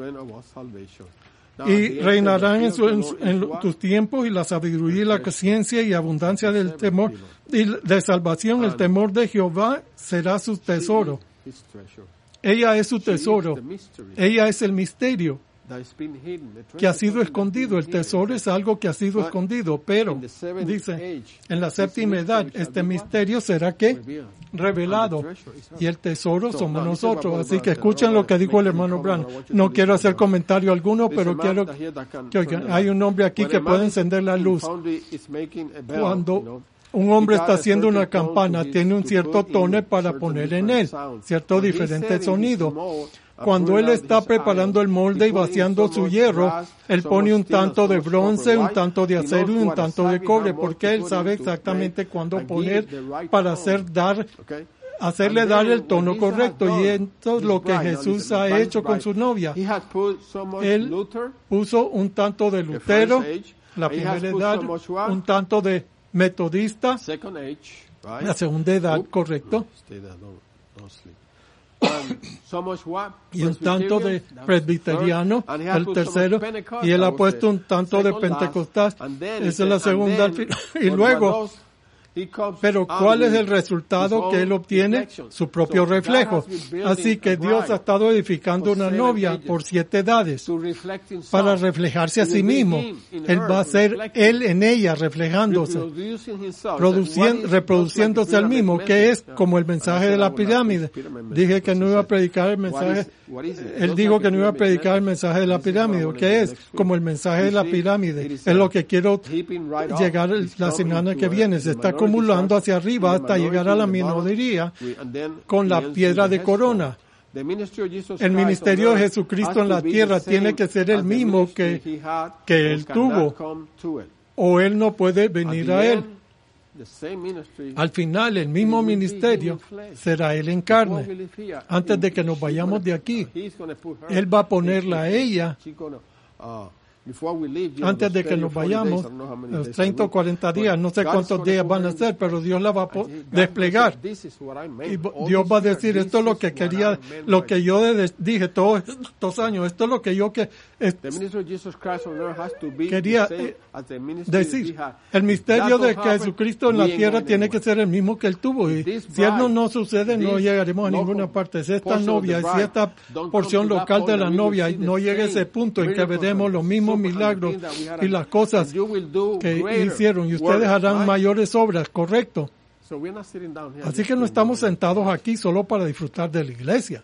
y reinarán en tus tiempos, y la sabiduría y la ciencia y abundancia del temor y de salvación. El temor de Jehová será su tesoro. Ella es su tesoro. Ella es el misterio que ha sido escondido. El tesoro es algo que ha sido escondido, pero dice, en la séptima edad este misterio será ¿qué? Revelado, y el tesoro somos nosotros. Así que escuchen lo que dijo el hermano Branham. No quiero hacer comentario alguno, pero quiero que oigan, hay un hombre aquí que puede encender la luz. Cuando un hombre está haciendo una campana, tiene un cierto tono para poner en él, cierto diferente sonido. Cuando él está preparando el molde y vaciando su hierro, él pone un tanto de bronce, un tanto de acero y un tanto de cobre, porque él sabe exactamente cuándo poner para hacerle dar el tono correcto. Y esto es lo que Jesús ha hecho con su novia. Él puso un tanto de Lutero, la primera edad, un tanto de metodista, la segunda edad, correcto, y un tanto de presbiteriano, el tercero, y él ha puesto un tanto de pentecostal, esa es la segunda, y luego, pero ¿cuál es el resultado que él obtiene? Su propio reflejo. Así que Dios ha estado edificando una novia por 7 edades para reflejarse a sí mismo. Él va a ser él en ella reflejándose, reproduciéndose al mismo, que es como el mensaje de la pirámide. Dije que no iba a predicar el mensaje. Él dijo que no iba a predicar el mensaje de la pirámide. ¿Qué es? Como el mensaje de la pirámide. Es lo que quiero llegar la semana que viene. Se está acumulando hacia arriba hasta llegar a la minoría con la piedra de corona. El ministerio de Jesucristo en la tierra tiene que ser el mismo que él tuvo, o él no puede venir a él. Al final, el mismo ministerio será él en carne. Antes de que nos vayamos de aquí, él va a ponerla a ella antes de que nos vayamos, los 30 o 40 días, no sé cuántos días van a ser, pero Dios la va a desplegar. Y Dios va a decir, esto es lo que quería, lo que yo dije todos estos años, esto es lo que yo quería decir. El misterio de Jesucristo en la tierra tiene que ser el mismo que Él tuvo. Y si Él no sucede, no llegaremos a ninguna parte. Si esta novia, si esta porción local de la novia no llega a ese punto en que veremos los mismos milagros y las cosas que hicieron, y ustedes harán mayores obras, correcto. Así que no estamos sentados aquí solo para disfrutar de la iglesia.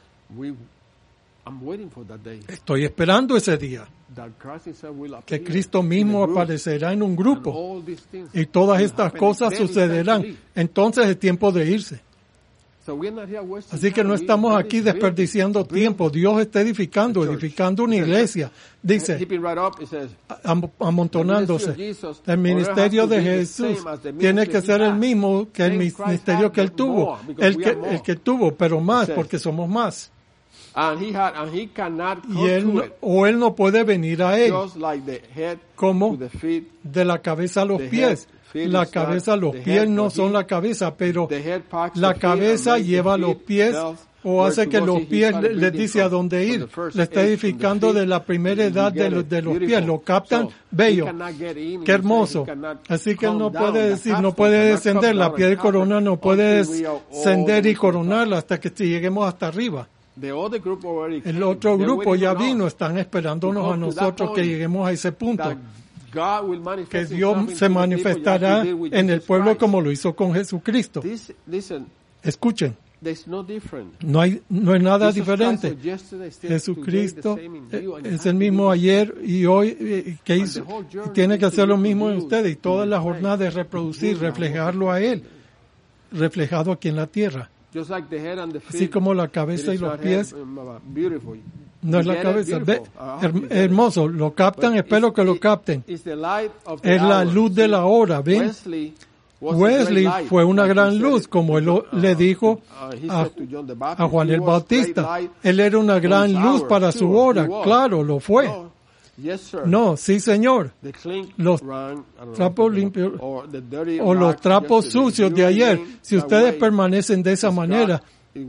Estoy esperando ese día que Cristo mismo aparecerá en un grupo y todas estas cosas sucederán. Entonces es tiempo de irse. Así que no estamos aquí desperdiciando tiempo. Dios está edificando una iglesia. Dice, amontonándose. El ministerio de Jesús tiene que ser el mismo que el ministerio que Él tuvo. El que tuvo, pero más, porque somos más. Y Él no puede venir a Él como de la cabeza a los pies. La cabeza, los pies no son la cabeza, pero la cabeza lleva a los pies o hace que los pies les dice a dónde ir. Le está edificando de la primera edad de los pies. Lo captan, bello, qué hermoso. Así que Él no puede decir, no puede descender, la piedra de corona no puede descender y coronarla hasta que lleguemos hasta arriba. El otro grupo ya vino, están esperándonos a nosotros que lleguemos a ese punto. Que Dios se manifestará en el pueblo como lo hizo con Jesucristo. Escuchen, no hay nada diferente. Jesucristo es el mismo ayer y hoy que hizo, y tiene que hacer lo mismo en ustedes, y toda la jornada de reproducir, reflejarlo a Él, reflejado aquí en la tierra. Así como la cabeza y los pies. No es la cabeza. Hermoso, lo captan, espero que lo capten. Es la luz de la hora, ¿ven? Wesley fue una gran luz, como él le dijo a Juan el Bautista. Él era una gran luz para su hora, claro, lo fue. No, sí, señor. Los trapos limpios o los trapos sucios de ayer, si ustedes permanecen de esa manera,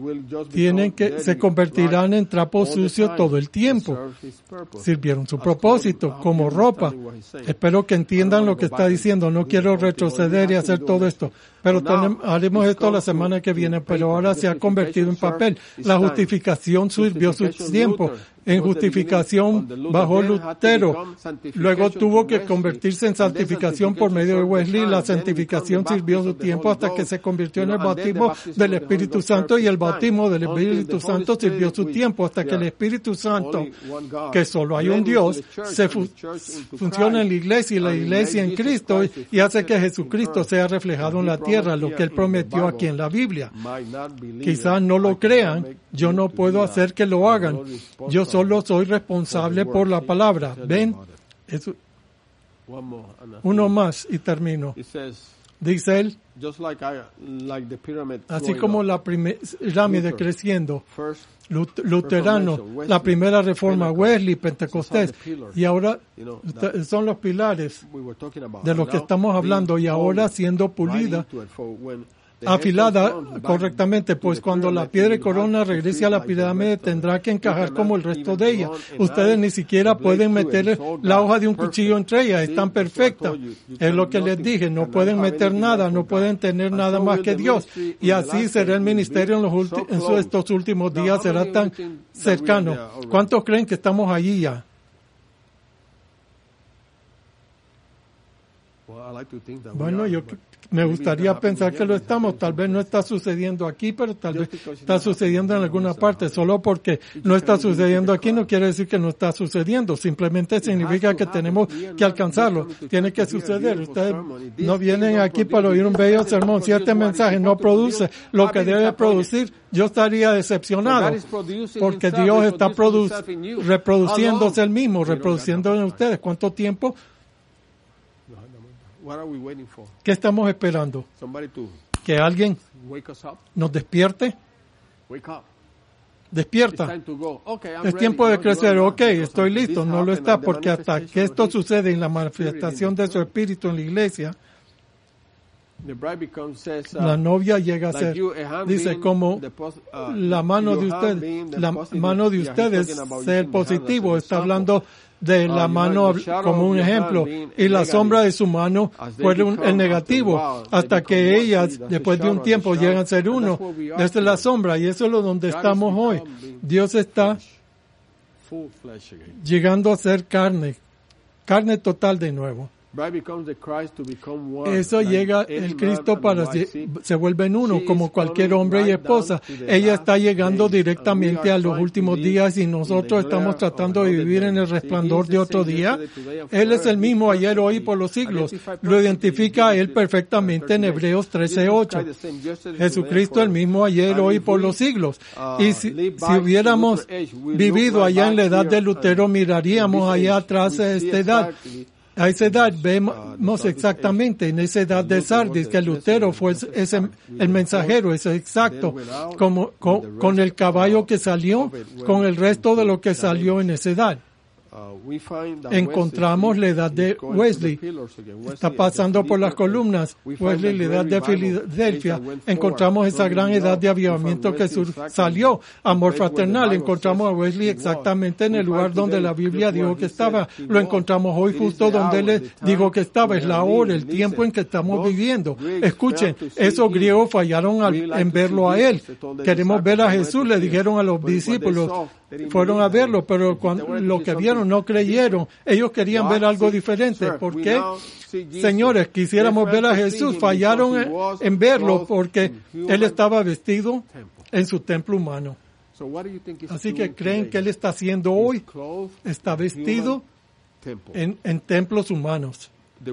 se convertirán en trapos sucios todo el tiempo. Sirvieron su propósito como ropa. Espero que entiendan lo que está diciendo. No quiero retroceder y hacer todo esto. Pero haremos esto la semana que viene. Pero ahora se ha convertido en papel. La justificación sirvió su tiempo. En justificación bajo Lutero. Luego tuvo que convertirse en santificación por medio de Wesley. La santificación sirvió su tiempo hasta que se convirtió en el bautismo del Espíritu Santo, y el bautismo del Espíritu Santo sirvió su tiempo hasta que el Espíritu Santo, que solo hay un Dios, funciona en la iglesia y la iglesia en Cristo, y hace que Jesucristo sea reflejado en la tierra, lo que Él prometió aquí en la Biblia. Quizás no lo crean, yo no puedo hacer que lo hagan. Yo solo soy responsable por la palabra. ¿Ven? Uno más y termino. Dice él, así como la pirámide creciendo, luterano, la primera reforma, Wesley, Pentecostés, y ahora son los pilares de los que estamos hablando, y ahora siendo pulida, afilada correctamente, pues cuando la piedra de corona regrese a la pirámide tendrá que encajar como el resto de ella. Ustedes ni siquiera pueden meter la hoja de un cuchillo entre ellas, están perfectas. Es lo que les dije, no pueden meter nada, no pueden tener nada más que Dios. Y así será el ministerio en estos últimos días, será tan cercano. ¿Cuántos creen que estamos allí ya? Bueno, me gustaría pensar que lo estamos. Tal vez no está sucediendo aquí, pero tal vez está sucediendo en alguna parte. Solo porque no está sucediendo aquí no quiere decir que no está sucediendo. Simplemente significa que tenemos que alcanzarlo. Tiene que suceder. Ustedes no vienen aquí para oír un bello sermón. Si este mensaje no produce lo que debe producir, yo estaría decepcionado. Porque Dios está reproduciéndose el mismo, reproduciendo en ustedes. ¿Cuánto tiempo? ¿Qué estamos esperando? ¿Que alguien nos despierte? despierta. Es tiempo de crecer. Ok, estoy listo. No lo está, porque hasta que esto sucede en la manifestación de su espíritu en la iglesia, la novia llega a ser, dice, como la mano de ustedes, ser positivo, está hablando de la mano como un ejemplo, y la sombra de su mano fue el negativo, hasta que ellas, después de un tiempo, llegan a ser uno. Esa es la sombra, y eso es donde estamos hoy. Dios está llegando a ser carne total de nuevo. Eso llega el Cristo se vuelven uno, como cualquier hombre y esposa. Ella está llegando directamente a los últimos días y nosotros estamos tratando de vivir en el resplandor de otro día. Él es el mismo ayer, hoy y por los siglos. Lo identifica a él perfectamente en Hebreos 13:8. Jesucristo el mismo ayer, hoy y por los siglos. Y si hubiéramos vivido allá en la edad de Lutero, miraríamos allá atrás a esta edad. A esa edad vemos exactamente, en esa edad de Sardis, que Lutero fue el mensajero, es exacto, como con el caballo que salió, con el resto de lo que salió en esa edad. Encontramos la edad de Wesley, está pasando por las columnas. Wesley, la edad de Filadelfia, encontramos esa gran edad de avivamiento que salió. Amor fraternal, encontramos a Wesley exactamente en el lugar donde la Biblia dijo que estaba. Lo encontramos hoy justo donde él dijo que estaba. Es la hora, el tiempo en que estamos viviendo. Escuchen, esos griegos fallaron en verlo a él. Queremos ver a Jesús, le dijeron a los discípulos. Fueron a verlo, pero cuando lo que vieron no creyeron. Ellos querían ver algo diferente. ¿Por qué? Señores, quisiéramos ver a Jesús. Fallaron en verlo porque Él estaba vestido en su templo humano. Así que creen que Él está haciendo hoy. Está vestido en templos humanos.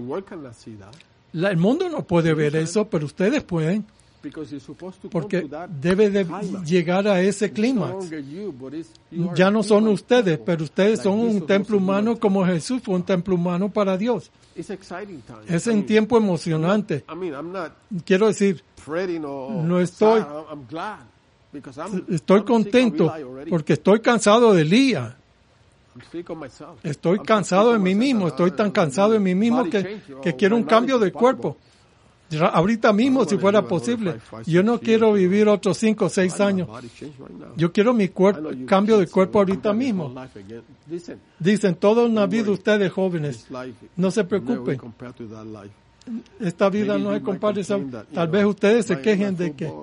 El mundo no puede ver eso, pero ustedes pueden. Porque debe de llegar a ese clímax. Ya no son ustedes, pero ustedes son un templo humano como Jesús fue un templo humano para Dios. Es un tiempo emocionante. Quiero decir, no estoy contento porque estoy cansado de Elías. Estoy cansado de mí mismo, estoy tan cansado de mí mismo que quiero un cambio de cuerpo. Ahorita mismo, si fuera posible. Yo no quiero vivir otros 5 o 6 años. Yo quiero mi cambio de cuerpo ahorita mismo. Dicen, toda una vida ustedes jóvenes, no se preocupen. Esta vida no se compara. Tal vez ustedes se quejen de que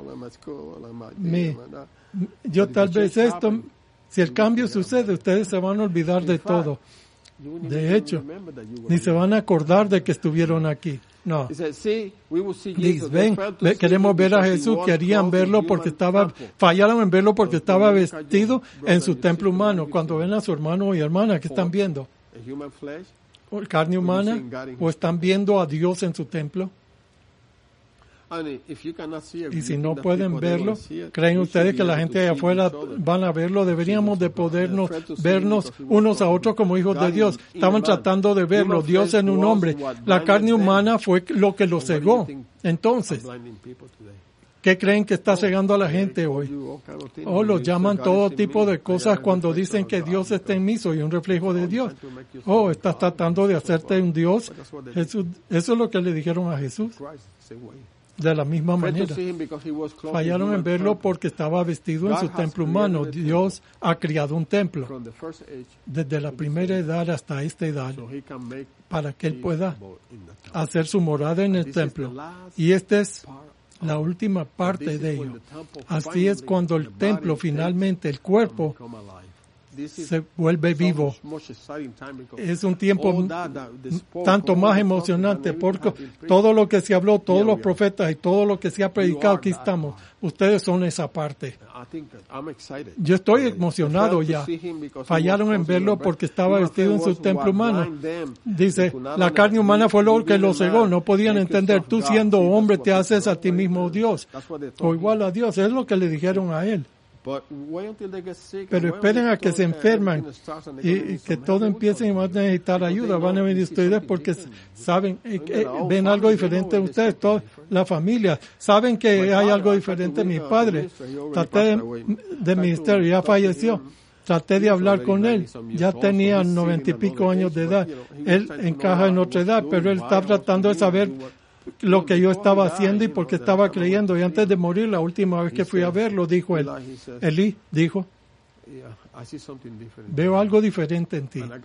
yo tal vez si el cambio sucede, ustedes se van a olvidar de todo. De hecho, ni se van a acordar de que estuvieron aquí. No. Ven, queremos ver a Jesús, querían verlo porque fallaron en verlo porque estaba vestido en su templo humano. Cuando ven a su hermano y hermana, ¿qué están viendo? ¿Carne humana? ¿O están viendo a Dios en su templo? Y si no pueden verlo, ¿creen ustedes que la gente de afuera van a verlo? Deberíamos de podernos vernos unos a otros como hijos de Dios. Estaban tratando de verlo, Dios en un hombre. La carne humana fue lo que lo cegó. Entonces, ¿qué creen que está cegando a la gente hoy? Los llaman todo tipo de cosas cuando dicen que Dios está en mí, soy un reflejo de Dios. Estás tratando de hacerte un Dios. Eso es lo que le dijeron a Jesús. De la misma manera, fallaron en verlo porque estaba vestido en su templo humano. Dios ha creado un templo desde la primera edad hasta esta edad para que Él pueda hacer su morada en el templo. Y esta es la última parte de ello. Así es cuando el templo finalmente, el cuerpo, se vuelve vivo. Es un tiempo tanto más emocionante porque todo lo que se habló, todos los profetas y todo lo que se ha predicado, aquí estamos. Ustedes son esa parte. Yo estoy emocionado ya. Fallaron en verlo porque estaba vestido en su templo humano. Dice, la carne humana fue lo que lo cegó. No podían entender. Tú siendo hombre te haces a ti mismo Dios. O igual a Dios. Es lo que le dijeron a él. Pero esperen a que se enferman y que todo empiecen y van a necesitar ayuda. Van a venir ustedes porque saben, ven algo diferente de ustedes, toda la familia. Saben que hay algo diferente. Mi padre, traté de ministerio, ya falleció. Traté de hablar con él. Ya tenía 90 y pico años de edad. Él encaja en otra edad, pero él está tratando de saber lo que yo estaba haciendo y porque estaba creyendo. Y antes de morir, la última vez que fui a verlo, dijo él, Eli dijo, veo algo diferente en ti.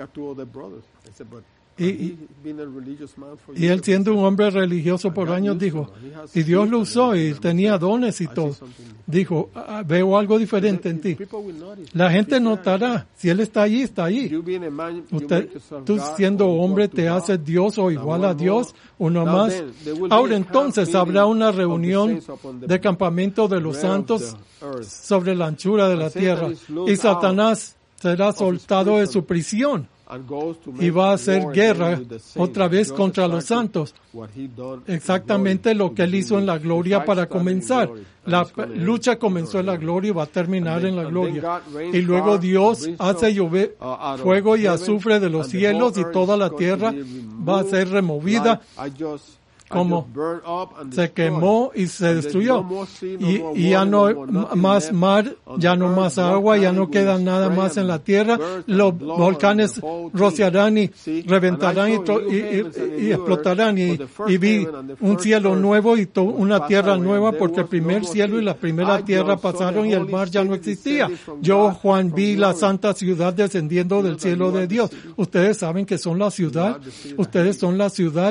Y él siendo un hombre religioso por años dijo, y Dios lo usó y tenía dones y todo. Dijo, veo algo diferente en ti. La gente notará, si él está allí, está allí. Tú siendo hombre te haces Dios o igual a Dios, uno más. Ahora entonces habrá una reunión de campamento de los santos sobre la anchura de la tierra y Satanás será soltado de su prisión y va a hacer guerra otra vez contra los santos. Exactamente lo que él hizo en la gloria para comenzar. La lucha comenzó en la gloria y va a terminar en la gloria. Y luego Dios hace llover fuego y azufre de los cielos y toda la tierra va a ser removida como se quemó y se destruyó. Y ya no más mar, ya no más agua, ya no queda nada más en la tierra. Los volcanes rociarán y reventarán y explotarán. Y vi un cielo nuevo y una tierra nueva, porque el primer cielo y la primera tierra pasaron y el mar ya no existía. Yo, Juan, vi la santa ciudad descendiendo del cielo de Dios. Ustedes saben que son la ciudad. Ustedes son la ciudad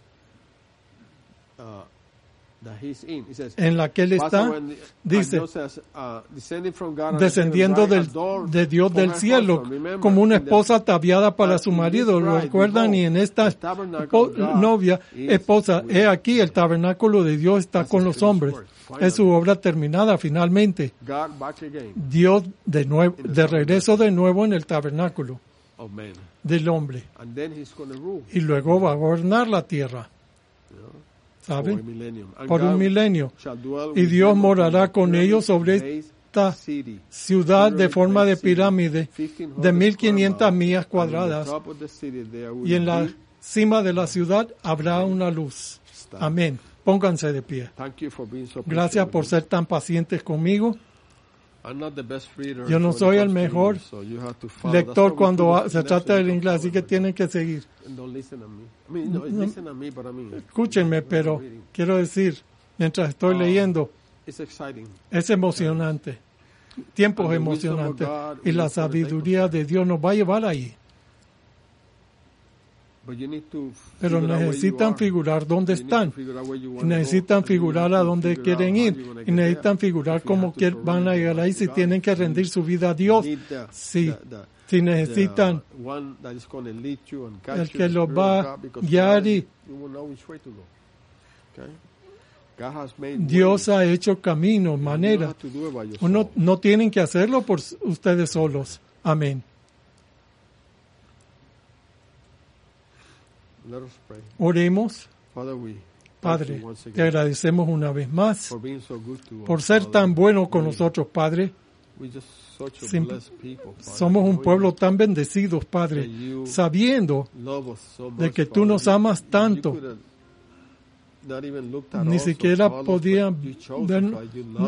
en la que él está, dice, descendiendo de Dios del cielo, como una esposa ataviada para su marido. ¿Lo recuerdan? Y en esta esposa, he aquí, el tabernáculo de Dios está con los hombres. Es su obra terminada finalmente. Dios de regreso de nuevo en el tabernáculo del hombre. Y luego va a gobernar la tierra. ¿Saben? Por un milenio. Y Dios morará con ellos sobre esta ciudad de forma de pirámide de 1,500 millas cuadradas. Y en la cima de la ciudad habrá una luz. Amén. Pónganse de pie. Gracias por ser tan pacientes conmigo. Yo no soy el mejor lector cuando se trata del inglés, así que tienen que seguir. Escúchenme, pero quiero decir, mientras estoy leyendo, es emocionante. Tiempos emocionantes. Y la sabiduría de Dios nos va a llevar ahí. Pero necesitan figurar dónde están. Y necesitan figurar a dónde quieren ir. Y necesitan figurar cómo van a llegar ahí, si tienen que rendir su vida a Dios. Si necesitan el que los va a guiar. Dios ha hecho caminos, maneras. No tienen que hacerlo por ustedes solos. Amén. Oremos. Padre, te agradecemos una vez más por ser tan bueno con nosotros, Padre. Somos un pueblo tan bendecidos, Padre, sabiendo de que tú nos amas tanto. Ni siquiera podían vernos.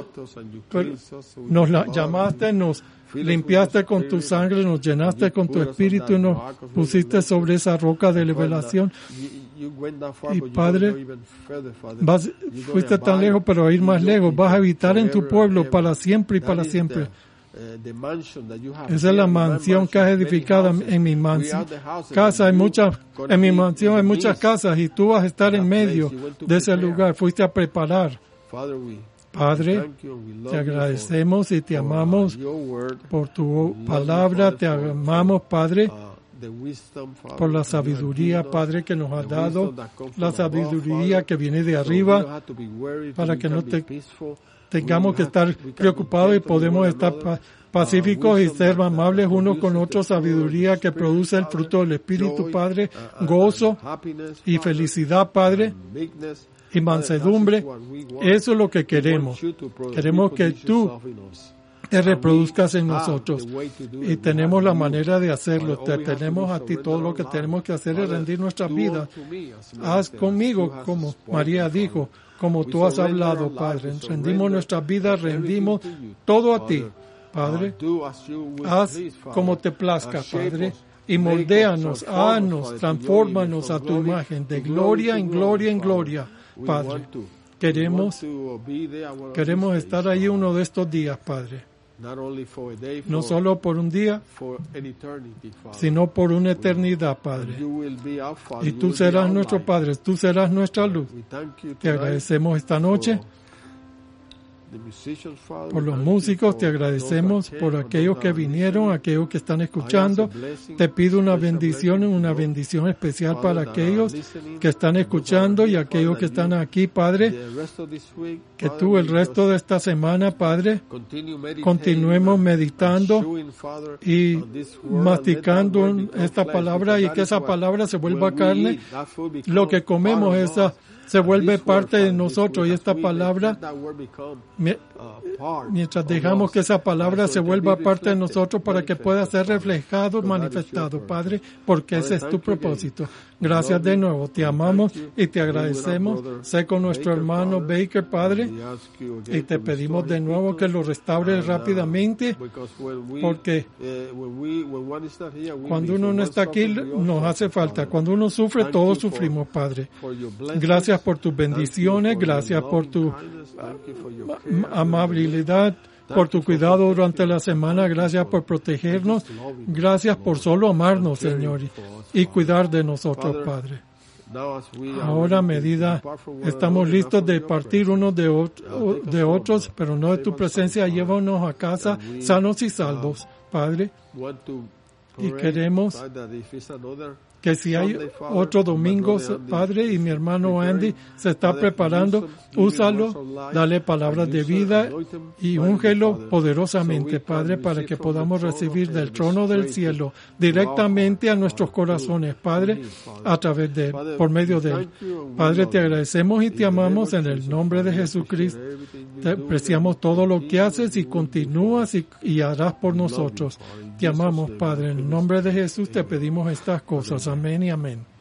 Nos llamaste, nos limpiaste con tu sangre, nos llenaste con tu espíritu y nos pusiste sobre esa roca de revelación. Y Padre, fuiste tan lejos, pero a ir más lejos. Vas a habitar en tu pueblo para siempre y para siempre. Esa es la mansión que has edificado en mi mansión. En mi mansión hay muchas casas y tú vas a estar en medio de ese lugar. Fuiste a preparar. Padre, te agradecemos y te amamos por tu palabra. Te amamos, Padre, por la sabiduría, Padre, que nos has dado. La sabiduría que viene de arriba para que no tengamos que estar preocupados y podemos estar pacíficos y ser amables unos con otros. Sabiduría que produce el fruto del Espíritu, Padre. Gozo y felicidad, Padre. Y mansedumbre. Eso es lo que queremos. Queremos que tú te reproduzcas en nosotros. Y tenemos la manera de hacerlo. Te tenemos a ti. Todo lo que tenemos que hacer es rendir nuestras vidas. Haz conmigo, como María dijo, como tú has hablado, Padre. Rendimos nuestras vidas, rendimos todo a ti, Padre. Haz como te plazca, Padre. Y moldéanos, haznos, transfórmanos a tu imagen, de gloria en gloria en gloria, Padre. Queremos estar ahí uno de estos días, Padre. No solo por un día, sino por una eternidad, Padre. Y tú serás nuestro Padre, tú serás nuestra luz. Te agradecemos esta noche por los músicos, te agradecemos por aquellos que vinieron, aquellos que están escuchando. Te pido una bendición especial para aquellos que están escuchando y aquellos que están aquí, Padre. Que tú el resto de esta semana, Padre, continuemos meditando y masticando esta palabra y que esa palabra se vuelva carne. Lo que comemos, se vuelve parte de nosotros y esta palabra, mientras dejamos que esa palabra se vuelva parte de nosotros para que pueda ser reflejado, manifestado, Padre, porque ese es tu propósito. Gracias de nuevo, te amamos y te agradecemos. Sé con nuestro hermano Baker, Padre, y te pedimos de nuevo que lo restaures rápidamente, porque cuando uno no está aquí nos hace falta. Cuando uno sufre, todos sufrimos, Padre. Gracias por tus bendiciones, gracias por tu amabilidad, por tu cuidado durante la semana, gracias por protegernos, gracias por solo amarnos, Señor, y cuidar de nosotros, Padre. Ahora, a medida estamos listos de partir unos de otros, pero no de tu presencia, llévanos a casa sanos y salvos, Padre. Y queremos que si hay otro domingo, Padre, y mi hermano Andy se está preparando, úsalo, dale palabras de vida y úngelo poderosamente, Padre, para que podamos recibir del trono del cielo directamente a nuestros corazones, Padre, a través de él, por medio de él. Padre, te agradecemos y te amamos en el nombre de Jesucristo. Te apreciamos todo lo que haces y continúas y harás por nosotros. Te amamos, Padre. En el nombre de Jesús te pedimos estas cosas. Amén y amén.